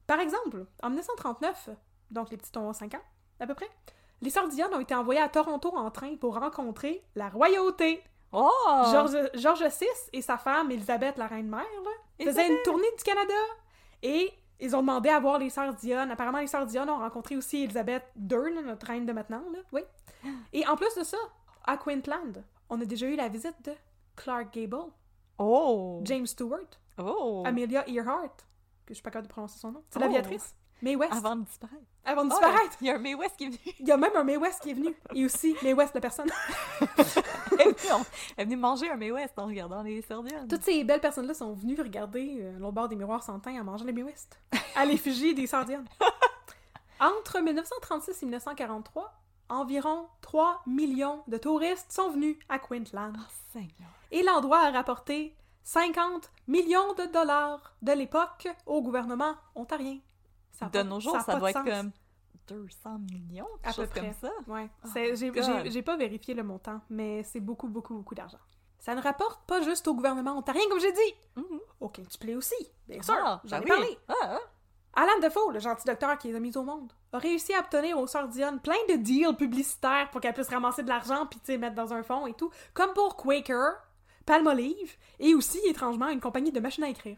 Par exemple, en dix-neuf cent trente-neuf, donc les petits ont cinq ans, à peu près, les sœurs Dionne ont été envoyées à Toronto en train pour rencontrer la royauté. Oh! George, George six et sa femme, Elisabeth, la reine-mère, là, faisaient une tournée du Canada. Et ils ont demandé à voir les sœurs Dionne. Apparemment, les sœurs Dionne ont rencontré aussi Elisabeth deux, là, notre reine de maintenant. Là. Oui. Et en plus de ça, à Queensland, on a déjà eu la visite de Clark Gable, Oh! James Stewart, Oh! Amelia Earhart, que je suis pas capable de prononcer son nom. C'est Oh. l'aviatrice. Mae West. Avant de disparaître. Avant de Oh, disparaître. il y a un Mae West qui est venu. Il y a même un Mae West qui est venu. Et aussi Mae West, la personne. Elle est venue, on- elle est venue manger un Mae West en regardant les Sardiennes. Toutes ces belles personnes-là sont venues regarder euh, l'autre bord des miroirs sans teint en mangeant les Mae West. À l'effigie des Sardiennes. Entre dix-neuf cent trente-six et dix-neuf cent quarante-trois, environ trois millions de touristes sont venus à Queensland. Oh, Seigneur. Et l'endroit a rapporté cinquante millions de dollars de l'époque au gouvernement ontarien. Ça a De pas- nos jours, a ça, pas de doit être sens. comme deux cents millions, quelque À peu chose près. comme ça. Ouais. Oh C'est- j'ai, God. j'ai- j'ai pas vérifié le montant, mais c'est beaucoup, beaucoup, beaucoup d'argent. Ça ne rapporte pas juste au gouvernement ontarien, comme j'ai dit. Mhm. Au quintuplé aussi, bien sûr. Ah, J'en ben ai oui. parlé. Ah, ah. Alan Defoe, le gentil docteur qui les a mis au monde, a réussi à obtenir aux sœurs Dionne plein de deals publicitaires pour qu'elles puissent ramasser de l'argent puis, tu sais, mettre dans un fonds et tout, comme pour Quaker, Palmolive, et aussi, étrangement, une compagnie de machines à écrire.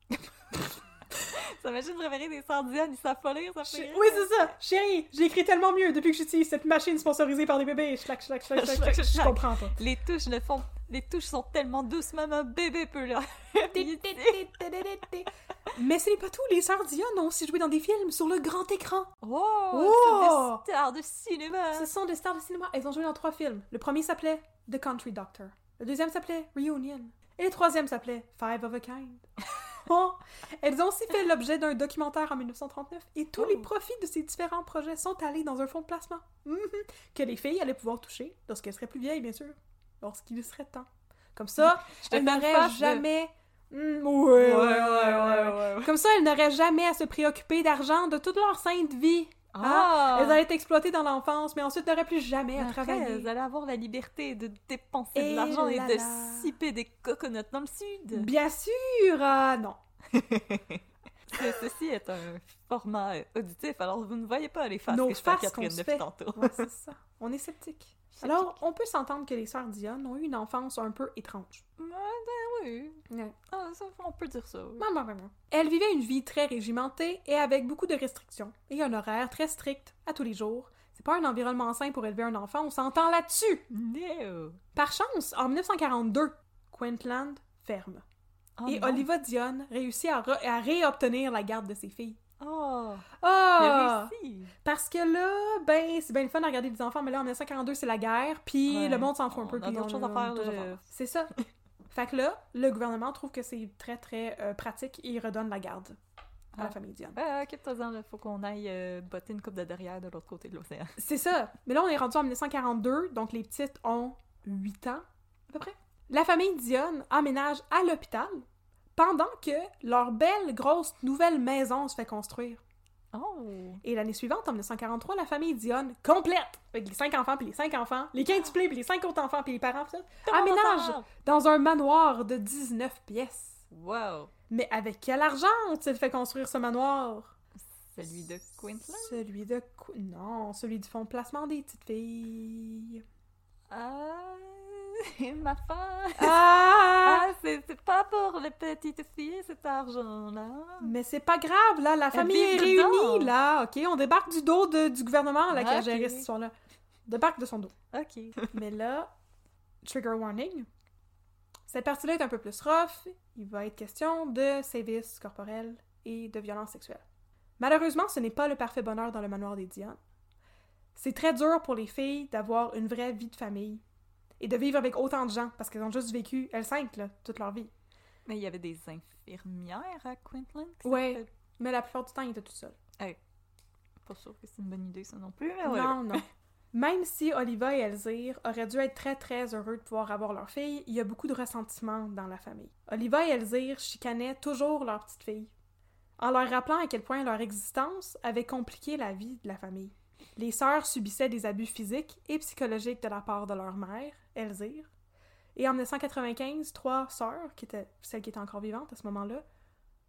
Ça machine préférée des Sardiennes, ils savent pas lire, ça fait Ch- rire. Oui, c'est ça! Chérie, j'écris tellement mieux depuis que j'utilise cette machine sponsorisée par des bébés. Schlac, schlac, schlac, schlac, schlac. Je Schlac. comprends pas. Les touches ne font... Les touches sont tellement douces, même un bébé peut là. Mais ce n'est pas tout, les sœurs Dionne ont aussi joué dans des films sur le grand écran. Oh! Oh! C'est des stars de cinéma! Ce sont des stars de cinéma. Elles ont joué dans trois films. Le premier s'appelait The Country Doctor. Le deuxième s'appelait Reunion. Et le troisième s'appelait Five of a Kind. Oh! Elles ont aussi fait l'objet d'un documentaire en dix-neuf cent trente-neuf et tous Oh. les profits de ces différents projets sont allés dans un fonds de placement. Mhm. Que les filles allaient pouvoir toucher lorsqu'elles seraient plus vieilles, bien sûr. Lorsqu'il serait temps. Comme ça, Je te elles fais une n'auraient face de- jamais... Mm, ouais, ouais, ouais, ouais, ouais. Comme ça, elles n'auraient jamais à se préoccuper d'argent de toute leur sainte vie. Hein? Ah! Elles allaient être exploitées dans l'enfance, mais ensuite n'auraient plus jamais à Après, travailler. elles allaient avoir la liberté de dépenser Et de l'argent et là de là. siper des coconuts dans le sud. Bien sûr! Ah, non. Ce- Ceci est un format euh, auditif, alors vous ne voyez pas les faces Nos que je fais à faces qu'on Catherine se depuis fait. tantôt. Ouais, c'est ça. On est sceptiques. Alors, on peut s'entendre que les sœurs Dionne ont eu une enfance un peu étrange. Ouais, ben oui. Ouais. Ah, ça, on peut dire ça. oui. Maman, maman. Elle vivait une vie très régimentée et avec beaucoup de restrictions, et un horaire très strict à tous les jours. C'est pas un environnement sain pour élever un enfant, on s'entend là-dessus! No. Par chance, en dix-neuf cent quarante-deux, Queensland ferme. Oh, et non. Oliva Dionne réussit à, re- à réobtenir la garde de ses filles. Oh, Ah! il a réussi. Parce que là, ben, c'est bien le fun à regarder des enfants, mais là, en dix-neuf cent quarante-deux, c'est la guerre, puis Ouais. le monde s'en fout un On peu. a puis d'autres on- choses à on- faire, d'autres là. affaires. C'est ça. Fait que là, le gouvernement trouve que c'est très, très euh, pratique et il redonne la garde à la Ah. famille Dionne. Ouais, occupe-toi-en, là. Faut qu'on aille euh, botter une coupe de derrière de l'autre côté de l'océan. C'est ça. Mais là, on est rendu en dix-neuf cent quarante-deux, donc les petites ont huit ans, à peu près. La famille Dionne emménage à l'hôpital pendant que leur belle, grosse, nouvelle maison se fait construire. Oh! Et l'année suivante, en dix-neuf cent quarante-trois, la famille Dionne complète, avec les cinq enfants, puis les cinq enfants, les quintuplés, puis les cinq autres enfants, puis les parents, puis ça, aménage dans un manoir de dix-neuf pièces. Wow! Mais avec quel argent ont-ils fait construire ce manoir? Celui de Queensland? Celui de... Qu- Non, celui du fonds de placement des petites filles. Ah... Ma femme! Ah! Ah, c'est c'est pas pour les petites filles, cet argent-là. Mais c'est pas grave, là, la famille est vit dedans. réunie, là, OK? On débarque du dos de- du gouvernement, là, qui a Ok. géré cette histoire-là. Débarque de son dos. OK. Mais là, trigger warning, cette partie-là est un peu plus rough. Il va être question de sévices corporels et de violences sexuelles. Malheureusement, ce n'est pas le parfait bonheur dans le manoir des Dionne. C'est très dur pour les filles d'avoir une vraie vie de famille et de vivre avec autant de gens, parce qu'elles ont juste vécu, elles cinq, là, toute leur vie. Mais il y avait des infirmières à Queensland? qui Ouais. s'appellent- Mais la plupart du temps, ils étaient tout seuls. Pas sûr que c'est une bonne idée, ça non plus, mais ouais. Non, non. Même si Oliva et Elzire auraient dû être très très heureux de pouvoir avoir leur fille, il y a beaucoup de ressentiment dans la famille. Oliva et Elzire chicanaient toujours leur petite fille, en leur rappelant à quel point leur existence avait compliqué la vie de la famille. Les sœurs subissaient des abus physiques et psychologiques de la part de leur mère, Elzire, et en dix-neuf cent quatre-vingt-quinze, trois sœurs, qui étaient celles qui étaient encore vivantes à ce moment-là,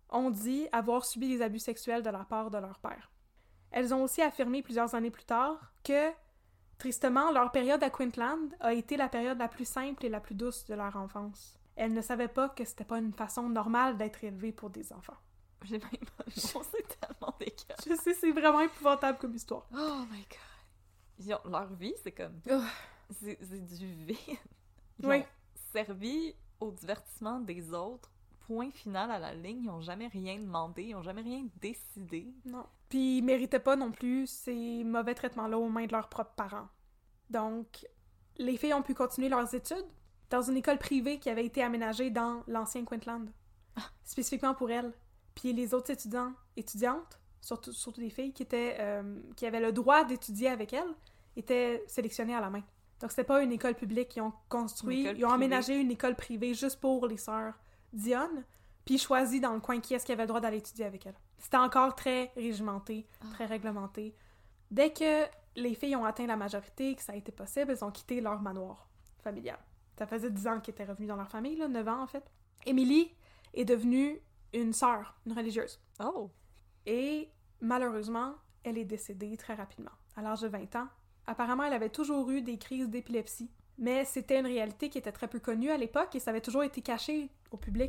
ont dit avoir subi des abus sexuels de la part de leur père. Elles ont aussi affirmé plusieurs années plus tard que, tristement, leur période à Queensland a été la période la plus simple et la plus douce de leur enfance. Elles ne savaient pas que c'était pas une façon normale d'être élevées pour des enfants. J'ai même pas le nom, c'est tellement dégueulasse. Je sais, c'est vraiment épouvantable comme histoire. Oh my god. Ils ont, leur vie, c'est comme... Oh. C'est, c'est du vide. Ils Oui. ont servi au divertissement des autres. Point final à la ligne. Ils ont jamais rien demandé. Ils ont jamais rien décidé. Non. Puis ils méritaient pas non plus ces mauvais traitements-là aux mains de leurs propres parents. Donc, les filles ont pu continuer leurs études dans une école privée qui avait été aménagée dans l'ancien Queensland. Spécifiquement pour elles. Puis les autres étudiants, étudiantes, surtout, surtout des filles qui étaient euh, qui avaient le droit d'étudier avec elles, étaient sélectionnées à la main. Donc c'était pas une école publique, ils ont construit, ils ont privée. aménagé une école privée juste pour les sœurs Dionne, puis choisi dans le coin qui est-ce qui avait le droit d'aller étudier avec elles. C'était encore très régimenté, Oh. très réglementé. Dès que les filles ont atteint la majorité, que ça a été possible, elles ont quitté leur manoir familial. Ça faisait dix ans qu'elles étaient revenues dans leur famille, là, neuf ans en fait. Émilie est devenue une sœur, une religieuse. Oh! Et malheureusement, elle est décédée très rapidement, à l'âge de vingt ans. Apparemment, elle avait toujours eu des crises d'épilepsie, mais c'était une réalité qui était très peu connue à l'époque et ça avait toujours été caché au public.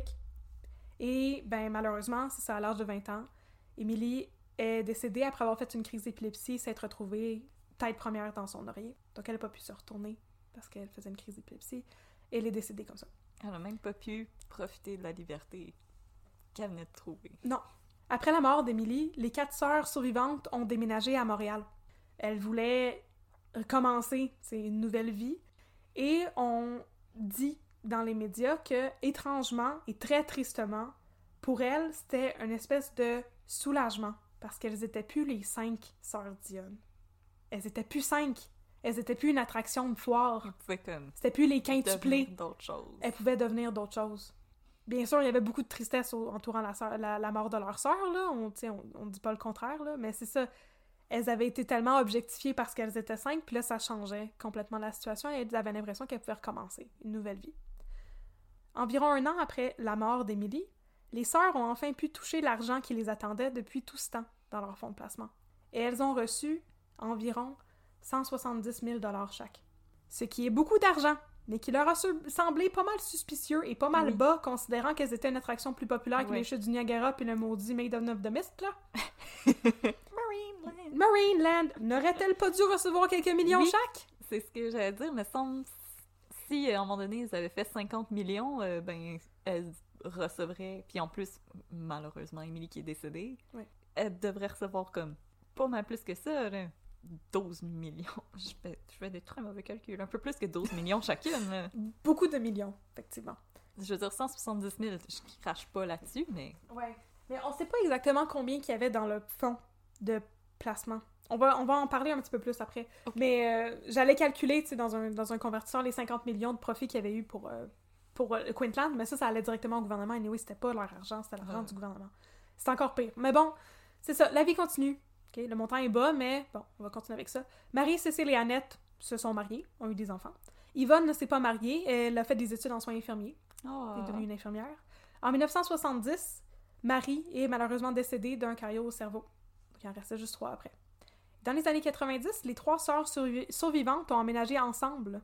Et, ben malheureusement, c'est ça, à l'âge de vingt ans, Émilie est décédée après avoir fait une crise d'épilepsie et s'être retrouvée tête première dans son oreiller. Donc elle n'a pas pu se retourner parce qu'elle faisait une crise d'épilepsie. Et elle est décédée comme ça. Elle a même pas pu profiter de la liberté qu'elle venait de trouver. Non. Après la mort d'Émilie, les quatre sœurs survivantes ont déménagé à Montréal. Elles voulaient commencer une nouvelle vie et on dit dans les médias que, étrangement et très tristement, pour elles, c'était une espèce de soulagement parce qu'elles étaient plus les cinq sœurs Dionne. Elles étaient plus cinq. Elles étaient plus une attraction de foire. Ils pouvaient comme C'était plus les quintuplés. devenir d'autres choses. Elles pouvaient devenir d'autres choses. Bien sûr, il y avait beaucoup de tristesse au- entourant la, sœur- la, la mort de leur sœur, là. On, tu sais, on, on dit pas le contraire, là, mais c'est ça. Elles avaient été tellement objectifiées parce qu'elles étaient cinq, puis là, ça changeait complètement la situation et elles avaient l'impression qu'elles pouvaient recommencer une nouvelle vie. Environ un an après la mort d'Émilie, les sœurs ont enfin pu toucher l'argent qui les attendait depuis tout ce temps dans leur fonds de placement. Et elles ont reçu environ cent soixante-dix mille dollars chaque. Ce qui est beaucoup d'argent, mais qui leur a semblé pas mal suspicieux et pas mal Oui. bas, considérant qu'elles étaient une attraction plus populaire que Ouais. les chutes du Niagara puis le maudit Maiden of the Mist, là. Marineland! Marineland! N'aurait-elle pas dû recevoir quelques millions Oui. chaque? C'est ce que j'allais dire, mais semble si à un moment donné ils avaient fait cinquante millions, euh, ben elles recevraient. Puis en plus, malheureusement, Émilie qui est décédée, Oui. elle devrait recevoir comme pas mal plus que ça, là. douze millions. Je fais, je fais des très mauvais calculs. Un peu plus que douze millions chacune. Là. Beaucoup de millions, effectivement. Je veux dire, cent soixante-dix mille, je crache pas là-dessus, mais... Ouais. Mais on sait pas exactement combien qu'il y avait dans le fonds de placement. On va, on va en parler un petit peu plus après. Ok. Mais euh, j'allais calculer, tu sais, dans un, dans un convertisseur, les cinquante millions de profits qu'il y avait eu pour, euh, pour euh, Queensland, mais ça, ça allait directement au gouvernement. Et anyway, c'était pas leur argent, c'était l'argent Ouais. du gouvernement. C'est encore pire. Mais bon, c'est ça, la vie continue. Okay? Le montant est bas, mais bon, on va continuer avec ça. Marie, Cécile et Annette se sont mariées, ont eu des enfants. Yvonne ne s'est pas mariée, elle a fait des études en soins infirmiers. Oh. Elle est devenue une infirmière. En dix-neuf cent soixante-dix, Marie est malheureusement décédée d'un caillot au cerveau. Donc, il en restait juste trois après. Dans les années quatre-vingt-dix, les trois sœurs survi- survivantes ont emménagé ensemble.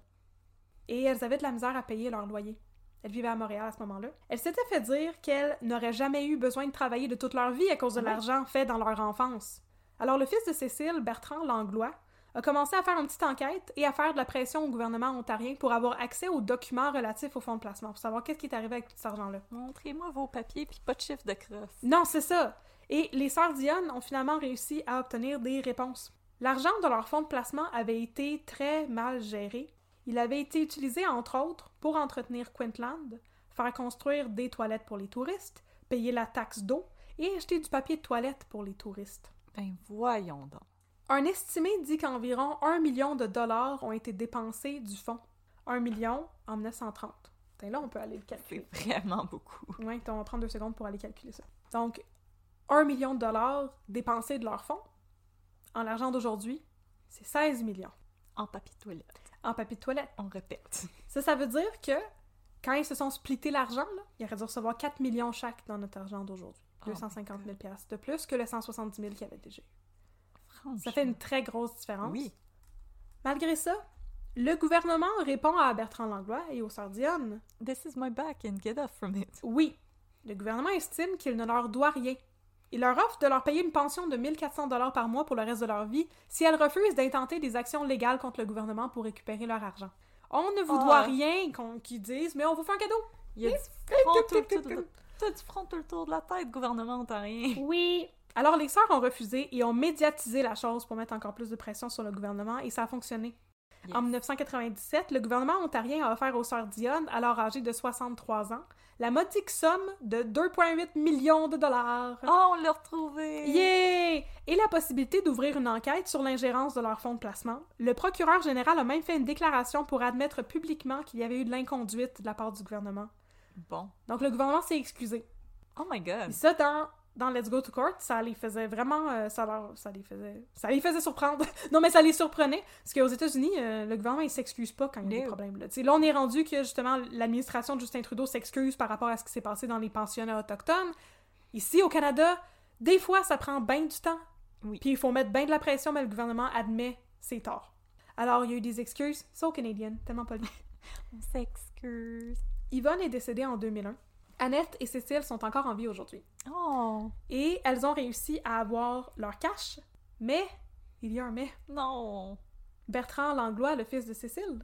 Et elles avaient de la misère à payer leur loyer. Elles vivaient à Montréal à ce moment-là. Elles s'étaient fait dire qu'elles n'auraient jamais eu besoin de travailler de toute leur vie à cause de Ouais. l'argent fait dans leur enfance. Alors le fils de Cécile, Bertrand Langlois, a commencé à faire une petite enquête et à faire de la pression au gouvernement ontarien pour avoir accès aux documents relatifs au fonds de placement, pour savoir qu'est-ce qui est arrivé avec tout cet argent-là. Montrez-moi vos papiers, puis pas de chiffre de crosse. Non, c'est ça! Et les sœurs Dionne ont finalement réussi à obtenir des réponses. L'argent de leur fonds de placement avait été très mal géré. Il avait été utilisé, entre autres, pour entretenir Queensland, faire construire des toilettes pour les touristes, payer la taxe d'eau et acheter du papier de toilette pour les touristes. Ben voyons donc. Un estimé dit qu'environ un million de dollars ont été dépensés du fonds. Un million en dix-neuf cent trente. T'sais, là, on peut aller le calculer. C'est vraiment beaucoup. Ouais, on va prendre deux secondes pour aller calculer ça. Donc, un million de dollars dépensés de leur fonds, en l'argent d'aujourd'hui, c'est seize millions En papier de toilette. en papier de toilette. On répète. Ça, ça veut dire que quand ils se sont splittés l'argent, là, ils auraient dû recevoir quatre millions chaque dans notre argent d'aujourd'hui. deux cent cinquante mille dollars de plus que le cent soixante-dix mille qu'il y avait déjà eu. Franchement. Ça fait une très grosse différence. Oui. Malgré ça, le gouvernement répond à Bertrand Langlois et aux sœurs Dionne. This is my back and get off from it. Oui, le gouvernement estime qu'il ne leur doit rien. Il leur offre de leur payer une pension de mille quatre cents dollars par mois pour le reste de leur vie si elles refusent d'intenter des actions légales contre le gouvernement pour récupérer leur argent. On ne vous Ah. doit rien qu'on, qu'ils disent, mais on vous fait un cadeau. Il y a du front tout le tour de... T'as du front tout le tour de la tête, gouvernement, t'as rien. Oui. Alors les sœurs ont refusé et ont médiatisé la chose pour mettre encore plus de pression sur le gouvernement et ça a fonctionné. Yes. En dix-neuf cent quatre-vingt-dix-sept, le gouvernement ontarien a offert aux sœurs Dionne, alors âgées de soixante-trois ans, la modique somme de deux virgule huit millions de dollars. Oh, on l'a retrouvé! Yeah! Et la possibilité d'ouvrir une enquête sur l'ingérence de leur fonds de placement. Le procureur général a même fait une déclaration pour admettre publiquement qu'il y avait eu de l'inconduite de la part du gouvernement. Bon. Donc le gouvernement s'est excusé. Oh my god! Et ça, dans, dans Let's Go to Court, ça les faisait vraiment... euh, ça, leur, ça les faisait... Ça les faisait surprendre. Non, mais ça les surprenait. Parce qu'aux États-Unis, euh, le gouvernement, il s'excuse pas quand il y a des No. problèmes. Là. Là, on est rendu que, justement, l'administration de Justin Trudeau s'excuse par rapport à ce qui s'est passé dans les pensionnats autochtones. Ici, au Canada, des fois, ça prend bien du temps. Oui. Puis il faut mettre bien de la pression, mais le gouvernement admet ses torts. Alors, il y a eu des excuses. So canadienne, tellement poli. On s'excuse. Yvonne est décédée en deux mille un. Annette et Cécile sont encore en vie aujourd'hui. Oh! Et elles ont réussi à avoir leur cash, mais, il y a un mais, Non! Bertrand Langlois, le fils de Cécile,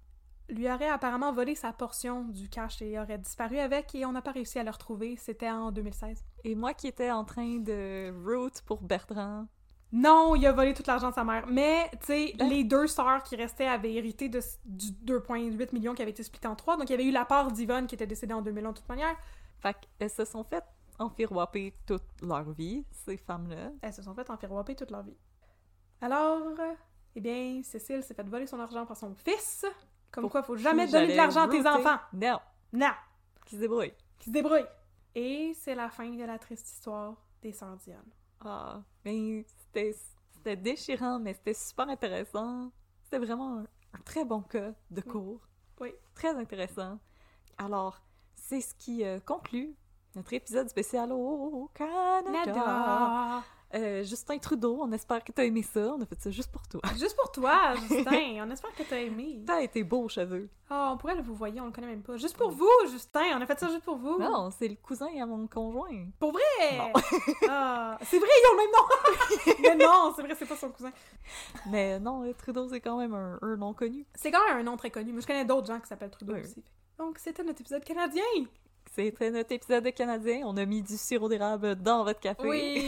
lui aurait apparemment volé sa portion du cash et aurait disparu avec et on n'a pas réussi à le retrouver. C'était en deux mille seize. Et moi qui étais en train de root pour Bertrand. Non, il a volé tout l'argent de sa mère. Mais, tu sais, Ben- les deux sœurs qui restaient avaient hérité de, du deux virgule huit millions qui avait été splitté en trois. Donc, il y avait eu la part d'Yvonne qui était décédée en deux mille un de toute manière. Fait qu'elles se sont fait enfiroiper toute leur vie, ces femmes-là. Elles se sont fait enfiroiper toute leur vie. Alors, euh, eh bien, Cécile s'est fait voler son argent par son fils. Comme Pour quoi, faut jamais qui donner de j'allais l'argent à tes rooter. enfants. Non! Non! Qui se débrouille. Qui se débrouillent. Et c'est la fin de la triste histoire des sœurs Dionne. Ah, mais c'était, c'était déchirant, mais c'était super intéressant. C'était vraiment un, un très bon cas de cours. Oui. Très intéressant. Alors, c'est ce qui euh, conclut notre épisode spécial au Canada. Nada! Euh, Justin Trudeau, on espère que t'as aimé ça. On a fait ça juste pour toi. Juste pour toi, Justin. On espère que t'as aimé. T'as été beau aux cheveux. Oh, on pourrait le vous voyez, on le connaît même pas. Juste pour vous, Justin. On a fait ça juste pour vous. Non, c'est le cousin à mon conjoint. Pour vrai! Non. Ah, c'est vrai, ils ont le même nom! Mais non, c'est vrai, c'est pas son cousin. Mais non, euh, Trudeau, c'est quand même un, un nom connu. C'est quand même un nom très connu. Moi, je connais d'autres gens qui s'appellent Trudeau Oui. aussi. Donc, c'était notre épisode canadien! C'était notre épisode de Canadien. On a mis du sirop d'érable dans votre café.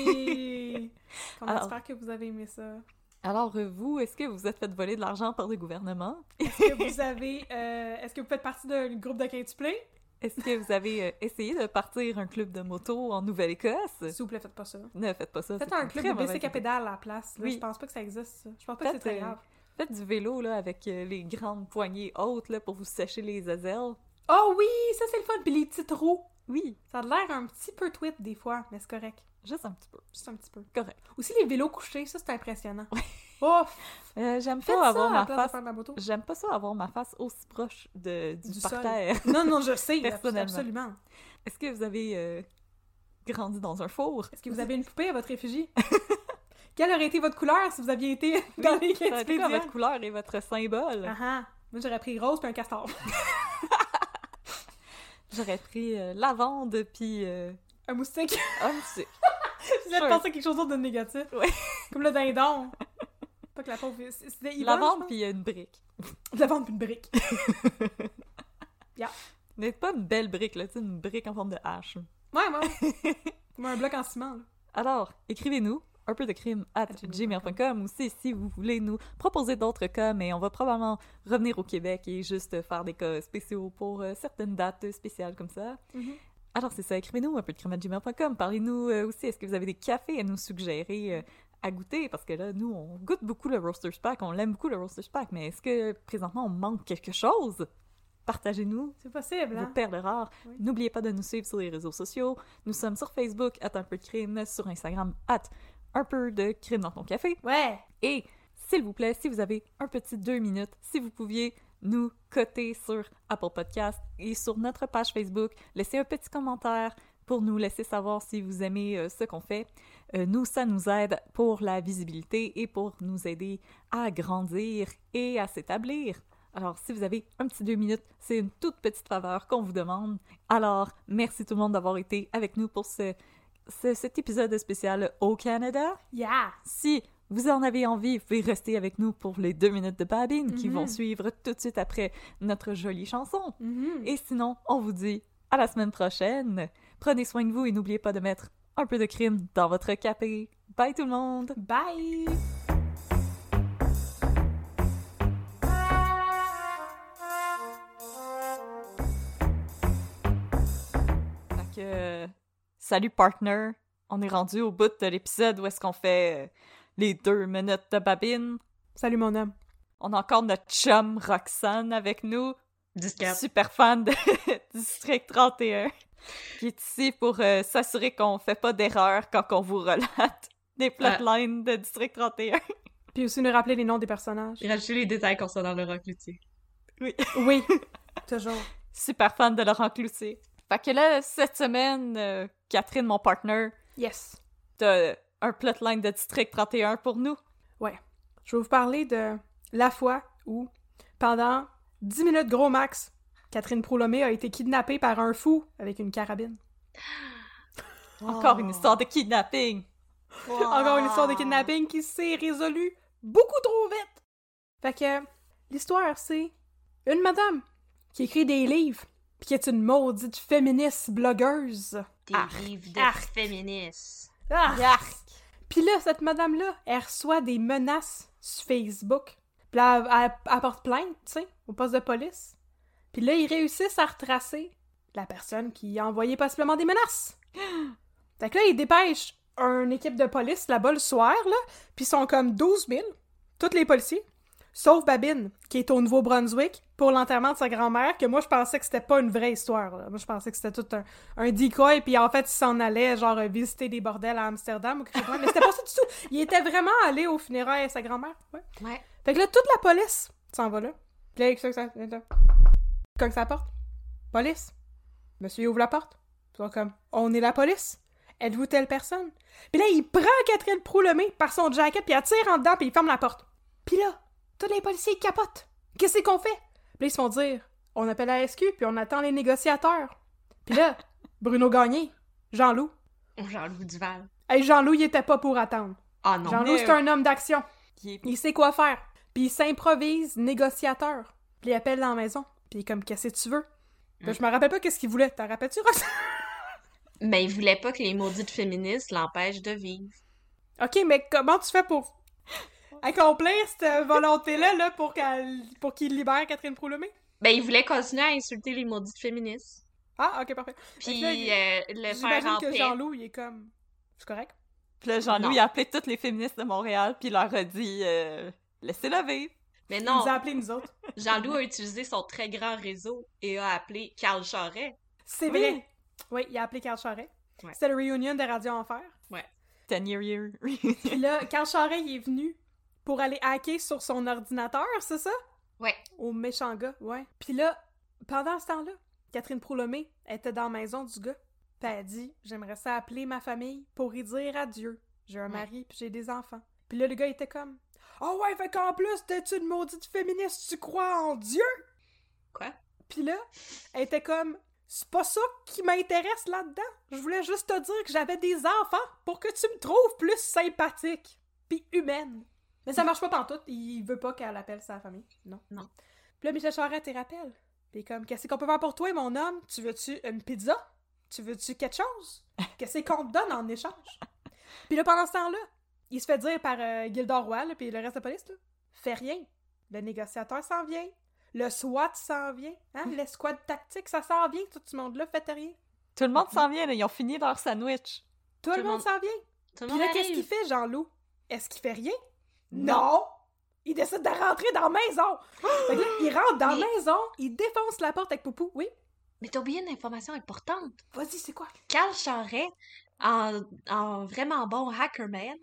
Oui! On Alors- espère que vous avez aimé ça. Alors, euh, vous, est-ce que vous vous êtes fait voler de l'argent par le gouvernement? Est-ce que vous avez... euh, est-ce que vous faites partie d'un groupe de quintuplés? Est-ce que vous avez euh, essayé de partir un club de moto en Nouvelle-Écosse? S'il vous plaît, faites pas ça. Ne faites pas ça. Faites c'est un une club très de mauvaise bicycle à idée. pédale à la place. Là. Oui. Je pense pas que ça existe, ça. Je pense pas que c'est Faites, très euh, grave. Faites du vélo là, avec euh, les grandes poignées hautes là, pour vous sécher les azelles. Oh oui! Ça, c'est le fun! Puis les petites roues! Oui, Ça a l'air un petit peu tweet des fois, mais c'est correct. juste un petit peu. Juste un petit peu. Correct. Aussi, les vélos couchés, ça, c'est impressionnant. Oh! Euh, j'aime Faites pas ça avoir à la ma place de face. faire de la moto. J'aime pas ça avoir ma face aussi proche de, du, Du sol. parterre. Non, non, je sais. Personnellement. Absolument. Est-ce que vous avez euh, grandi dans un four? Est-ce que vous avez une poupée à votre effigie? Quelle aurait été votre couleur si vous aviez été dans les Ça a été quoi quintuplés? votre couleur et votre symbole? Ah ah. Moi, j'aurais pris rose puis un castor. J'aurais pris euh, lavande puis euh, Un moustique. un sucre. Vous avez Sure. pensé à quelque chose d'autre de négatif. Ouais. Comme le dindon. Pas que la pauvre... C'était Yvonne, je Lavande pense? puis une brique. Lavande puis une brique. Mais pas une belle brique, là, tu sais, une brique en forme de hache. Ouais, ouais. Comme un bloc en ciment, là. Alors, écrivez-nous un peu de crime at gmail point com aussi si vous voulez nous proposer d'autres cas, mais on va probablement revenir au Québec et juste faire des cas spéciaux pour euh, certaines dates spéciales comme ça. Mhm. Alors c'est ça, écrivez-nous un peu de crime at gmail point com. Parlez-nous euh, aussi, est-ce que vous avez des cafés à nous suggérer euh, à goûter? Parce que là, nous, on goûte beaucoup le Roaster's Pack, on l'aime beaucoup le Roaster's Pack, mais est-ce que présentement on manque quelque chose? Partagez-nous C'est possible, vos hein? perles rares. Oui. N'oubliez pas de nous suivre sur les réseaux sociaux. Nous sommes sur Facebook, at un peu de crime, sur Instagram, at un peu de crime dans ton café. Ouais! Et, s'il vous plaît, si vous avez un petit deux minutes, si vous pouviez nous coter sur Apple Podcast et sur notre page Facebook, laisser un petit commentaire, pour nous laisser savoir si vous aimez euh, ce qu'on fait. Euh, nous, ça nous aide pour la visibilité et pour nous aider à grandir et à s'établir. Alors, si vous avez un petit deux minutes, c'est une toute petite faveur qu'on vous demande. Alors, merci tout le monde d'avoir été avec nous pour ce, ce- cet épisode spécial au Canada. Yeah! Si vous en avez envie, vous pouvez rester avec nous pour les deux minutes de Babine qui Mhm. vont suivre tout de suite après notre jolie chanson. Mhm. Et sinon, on vous dit à la semaine prochaine. Prenez soin de vous et n'oubliez pas de mettre un peu de crime dans votre café. Bye tout le monde! Bye! Fait que, euh, salut partner! On est rendu au bout de l'épisode où est-ce qu'on fait euh, les deux minutes de Babine. Salut mon homme. On a encore notre chum Roxane avec nous. Discap. Super fan de District trente et un, qui est ici pour euh, s'assurer qu'on fait pas d'erreur quand on vous relate des plotlines de District trente et un. Puis aussi nous rappeler les noms des personnages. Et rajouter les détails concernant le rock luthier. Oui. Oui, toujours. Super fan de Laurent Cloutier. Fait que là, cette semaine, euh, Catherine, mon partner, Yes. t'as un plotline de District trente et un pour nous. Je vais vous parler de la fois où, pendant dix minutes gros max, Catherine Proulomé a été kidnappée par un fou avec une carabine. Encore Oh. une histoire de kidnapping. Encore une histoire de kidnapping qui s'est résolue beaucoup trop vite. Fait que l'histoire, c'est une madame qui écrit des livres puis qui est une maudite féministe blogueuse. Des Arc, livres de arc. féministes. Ah! Yark! Puis là, cette madame-là, elle reçoit des menaces sur Facebook. Puis là, elle, elle- elle porte plainte, tu sais, au poste de police. Puis là, ils réussissent à retracer la personne qui a envoyé possiblement des menaces. Fait que là, ils dépêchent une équipe de police là-bas le soir, là, puis ils sont comme douze mille, tous les policiers, sauf Babine, qui est au Nouveau-Brunswick, pour l'enterrement de sa grand-mère, que moi, je pensais que c'était pas une vraie histoire, là. Moi, je pensais que c'était tout un, un decoy, puis en fait, il s'en allait, genre, visiter des bordels à Amsterdam ou quelque chose comme ça. Mais c'était pas ça du tout! Il était vraiment allé au funérailles à sa grand-mère, ouais. Ouais. Fait que là, toute la police s'en va là. Puis là, ça, ça, ça, cogne sa porte. Police. Monsieur ouvre la porte. Ils sont comme, on est la police. Êtes-vous telle personne? Puis là, il prend Catherine Proulomé par son jacket, puis elle tire en dedans, puis il ferme la porte. Puis là, tous les policiers ils capotent. Qu'est-ce qu'on fait? Puis là, ils se font dire, on appelle la S Q, puis on attend les négociateurs. Puis là, Bruno Gagné, Jean-Loup. Jean-Loup Duval. Hey, Jean-Loup, il était pas pour attendre. Ah non. Jean-Loup, mais- c'est un homme d'action. Qui est- Il sait quoi faire. Puis il s'improvise négociateur. Puis il appelle dans la maison. Puis il est comme, qu'est-ce que tu veux? Puis là, je me rappelle pas qu'est-ce qu'il voulait. T'en rappelles-tu, Roxane? Mais il voulait pas que les maudites féministes l'empêchent de vivre. OK, mais comment tu fais pour accomplir cette volonté-là là, pour qu'elle pour qu'il libère Catherine Proulomé? Ben, il voulait continuer à insulter les maudites féministes. Ah, OK, parfait. Puis Fait que là, euh, le faire J'imagine en que paix. Jean-Loup, il est comme... C'est correct? Puis là, Jean-Loup, Non. il a appelé toutes les féministes de Montréal, puis il leur a dit euh, laissez-la vivre. Mais Il non, nous a appelés, nous autres. Jean-Loup a utilisé son très grand réseau et a appelé Carl Charret. C'est Oui. vrai. Oui, il a appelé Carl Charret. Ouais. C'était le reunion de Radio Enfer. Ten year year. Puis là, Carl Charret, il est venu pour aller hacker sur son ordinateur, c'est ça? Ouais. Au méchant gars, ouais. Puis là, pendant ce temps-là, Catherine Proulomé était dans la maison du gars. Puis elle a dit, j'aimerais ça appeler ma famille pour y dire adieu. J'ai un Ouais. mari puis j'ai des enfants. Puis là, le gars était comme, oh ouais, fait qu'en plus, t'es une maudite féministe, tu crois en Dieu? Quoi? Puis là, elle était comme, c'est pas ça qui m'intéresse là-dedans. Je voulais juste te dire que j'avais des enfants pour que tu me trouves plus sympathique puis humaine. Mais ça marche pas pantoute, il veut pas qu'elle appelle sa famille. Non. Non. Puis là, Michel Charette, il rappelle. Puis comme, qu'est-ce qu'on peut faire pour toi, mon homme? Tu veux-tu une pizza? Tu veux-tu quelque chose? Qu'est-ce qu'on te donne en échange? Puis là, pendant ce temps-là, il se fait dire par euh, Gildor Roy, là, puis le reste de la police, là, fais rien. Le négociateur s'en vient. Le SWAT s'en vient. Hein? L'escouade tactique, ça s'en vient. Tout ce monde-là, faites rien. Tout le monde s'en vient, là. Ils ont fini leur sandwich. Tout, le monde s'en vient. Tout le Puis monde là, qu'est-ce arrive. qu'il fait, Jean-Loup? Est-ce qu'il fait rien? Non! Il décide de rentrer dans la maison! Fait que là, il rentre dans la Mais- maison, il défonce la porte avec Poupou. Oui? Mais t'as oublié une information importante. Vas-y, c'est quoi? Carl Charret, en, en vraiment bon hackerman,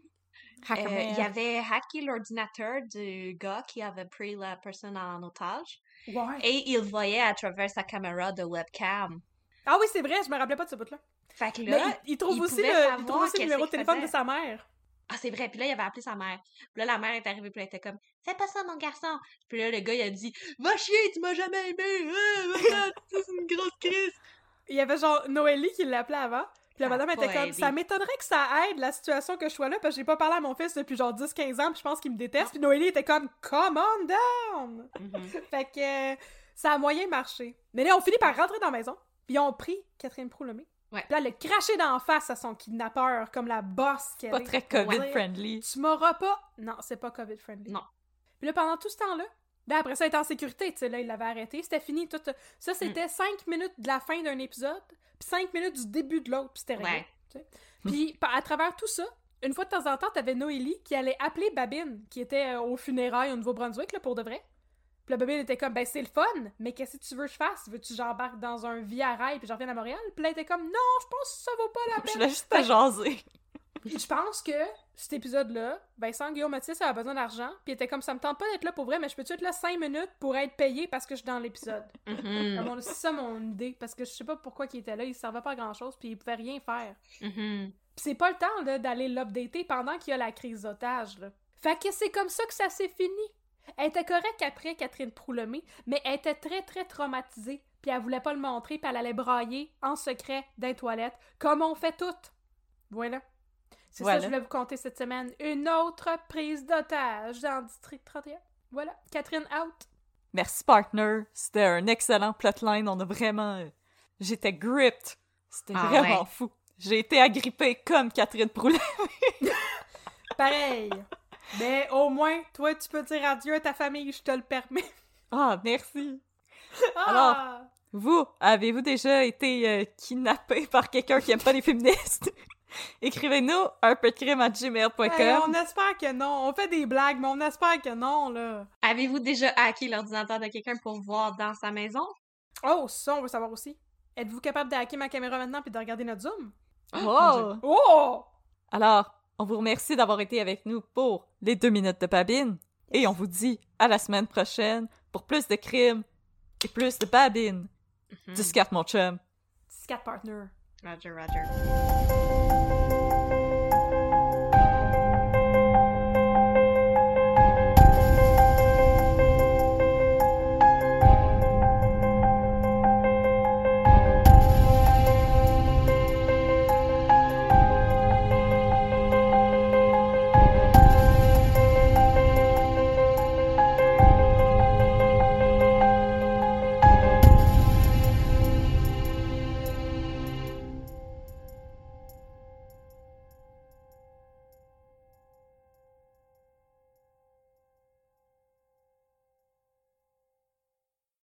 euh, il avait hacké l'ordinateur du gars qui avait pris la personne en otage Ouais. et il voyait à travers sa caméra de webcam. Ah oui, c'est vrai, je me rappelais pas de ce bout-là. Fait que là, Mais il, il trouve il aussi pouvait le, savoir il trouve aussi le qu'est-ce numéro de qu'il téléphone faisait. de sa mère. Ah, c'est vrai. Puis là, il avait appelé sa mère. Puis là, la mère est arrivée, puis elle était comme « Fais pas ça, mon garçon! » Puis là, le gars, il a dit « Va chier, tu m'as jamais aimé! Ah, c'est une grosse crise! » Il y avait genre Noélie qui l'appelait avant. Puis la Ça a madame était pas comme aidé. ça m'étonnerait que ça aide la situation que je sois là parce que j'ai pas parlé à mon fils depuis genre dix quinze ans puis je pense qu'il me déteste. Puis Noélie était comme come on down. Mm-hmm. Fait que euh, ça a moyen marché. Mais là on finit par rentrer dans la maison. Puis ils ont pris Catherine Proulomé. Ouais. Puis là elle a craché d'en face à son kidnappeur comme la boss qu'elle Pas est. très Ouais. COVID-friendly. Tu m'auras pas. Non, c'est pas COVID friendly. Non. Puis là pendant tout ce temps-là, là après ça elle était en sécurité, tu sais là il l'avait arrêté, c'était fini tout. Ça c'était cinq minutes de la fin d'un épisode. Puis cinq minutes du début de l'autre, puis c'était réglé. Ouais. T'sais. Puis pa- à travers tout ça, une fois de temps en temps, t'avais Noélie qui allait appeler Babine, qui était euh, aux funérailles au Nouveau-Brunswick, là, pour de vrai. Puis la Babine était comme, ben c'est le fun, mais qu'est-ce que tu veux que je fasse? Veux-tu que j'embarque dans un via rail puis j'en revienne à Montréal? Puis là, elle était comme, non, je pense que ça vaut pas la Je peine. voulais juste te jaser. Puis je pense que cet épisode-là, Vincent Guillaume Mathis avait besoin d'argent, puis il était comme, ça me tente pas d'être là pour vrai, mais je peux-tu être là cinq minutes pour être payé parce que je suis dans l'épisode? Mm-hmm. À mon- C'est ça mon idée, parce que je sais pas pourquoi il était là, il servait pas à grand-chose, puis il pouvait rien faire. Mm-hmm. Pis c'est pas le temps là, d'aller l'updater pendant qu'il y a la crise d'otage. Là. Fait que c'est comme ça que ça s'est fini. Elle était correcte après Catherine Proulomé, mais elle était très très traumatisée, puis elle voulait pas le montrer, puis elle allait brailler en secret dans les toilettes, comme on fait toutes. Voilà. C'est Voilà. ça que je voulais vous conter cette semaine. Une autre prise d'otage dans le District trente et un. Voilà. Catherine out. Merci, partner. C'était un excellent plotline. On a vraiment... euh, J'étais gripped. C'était Ah, vraiment ouais. fou. J'ai été agrippée comme Catherine Proulomé. Pareil. Mais au moins, toi, tu peux dire adieu à ta famille, je te le permets. Ah, merci. Ah! Alors, Vous, avez-vous déjà été euh, kidnappé par quelqu'un qui aime pas les féministes? Écrivez-nous un peu de crime à gmail point com. Hey, on espère que non. On fait des blagues, mais on espère que non, là. Avez-vous déjà hacké l'ordinateur de quelqu'un pour voir dans sa maison? Oh, ça, on veut savoir aussi. Êtes-vous capable de hacker ma caméra maintenant puis de regarder notre Zoom? Oh! Oh! Alors, on vous remercie d'avoir été avec nous pour les deux minutes de Babine. Et on vous dit à la semaine prochaine pour plus de crimes et plus de Babine. Mm-hmm. dix quatre, mon chum. Scat partner. Roger, Roger.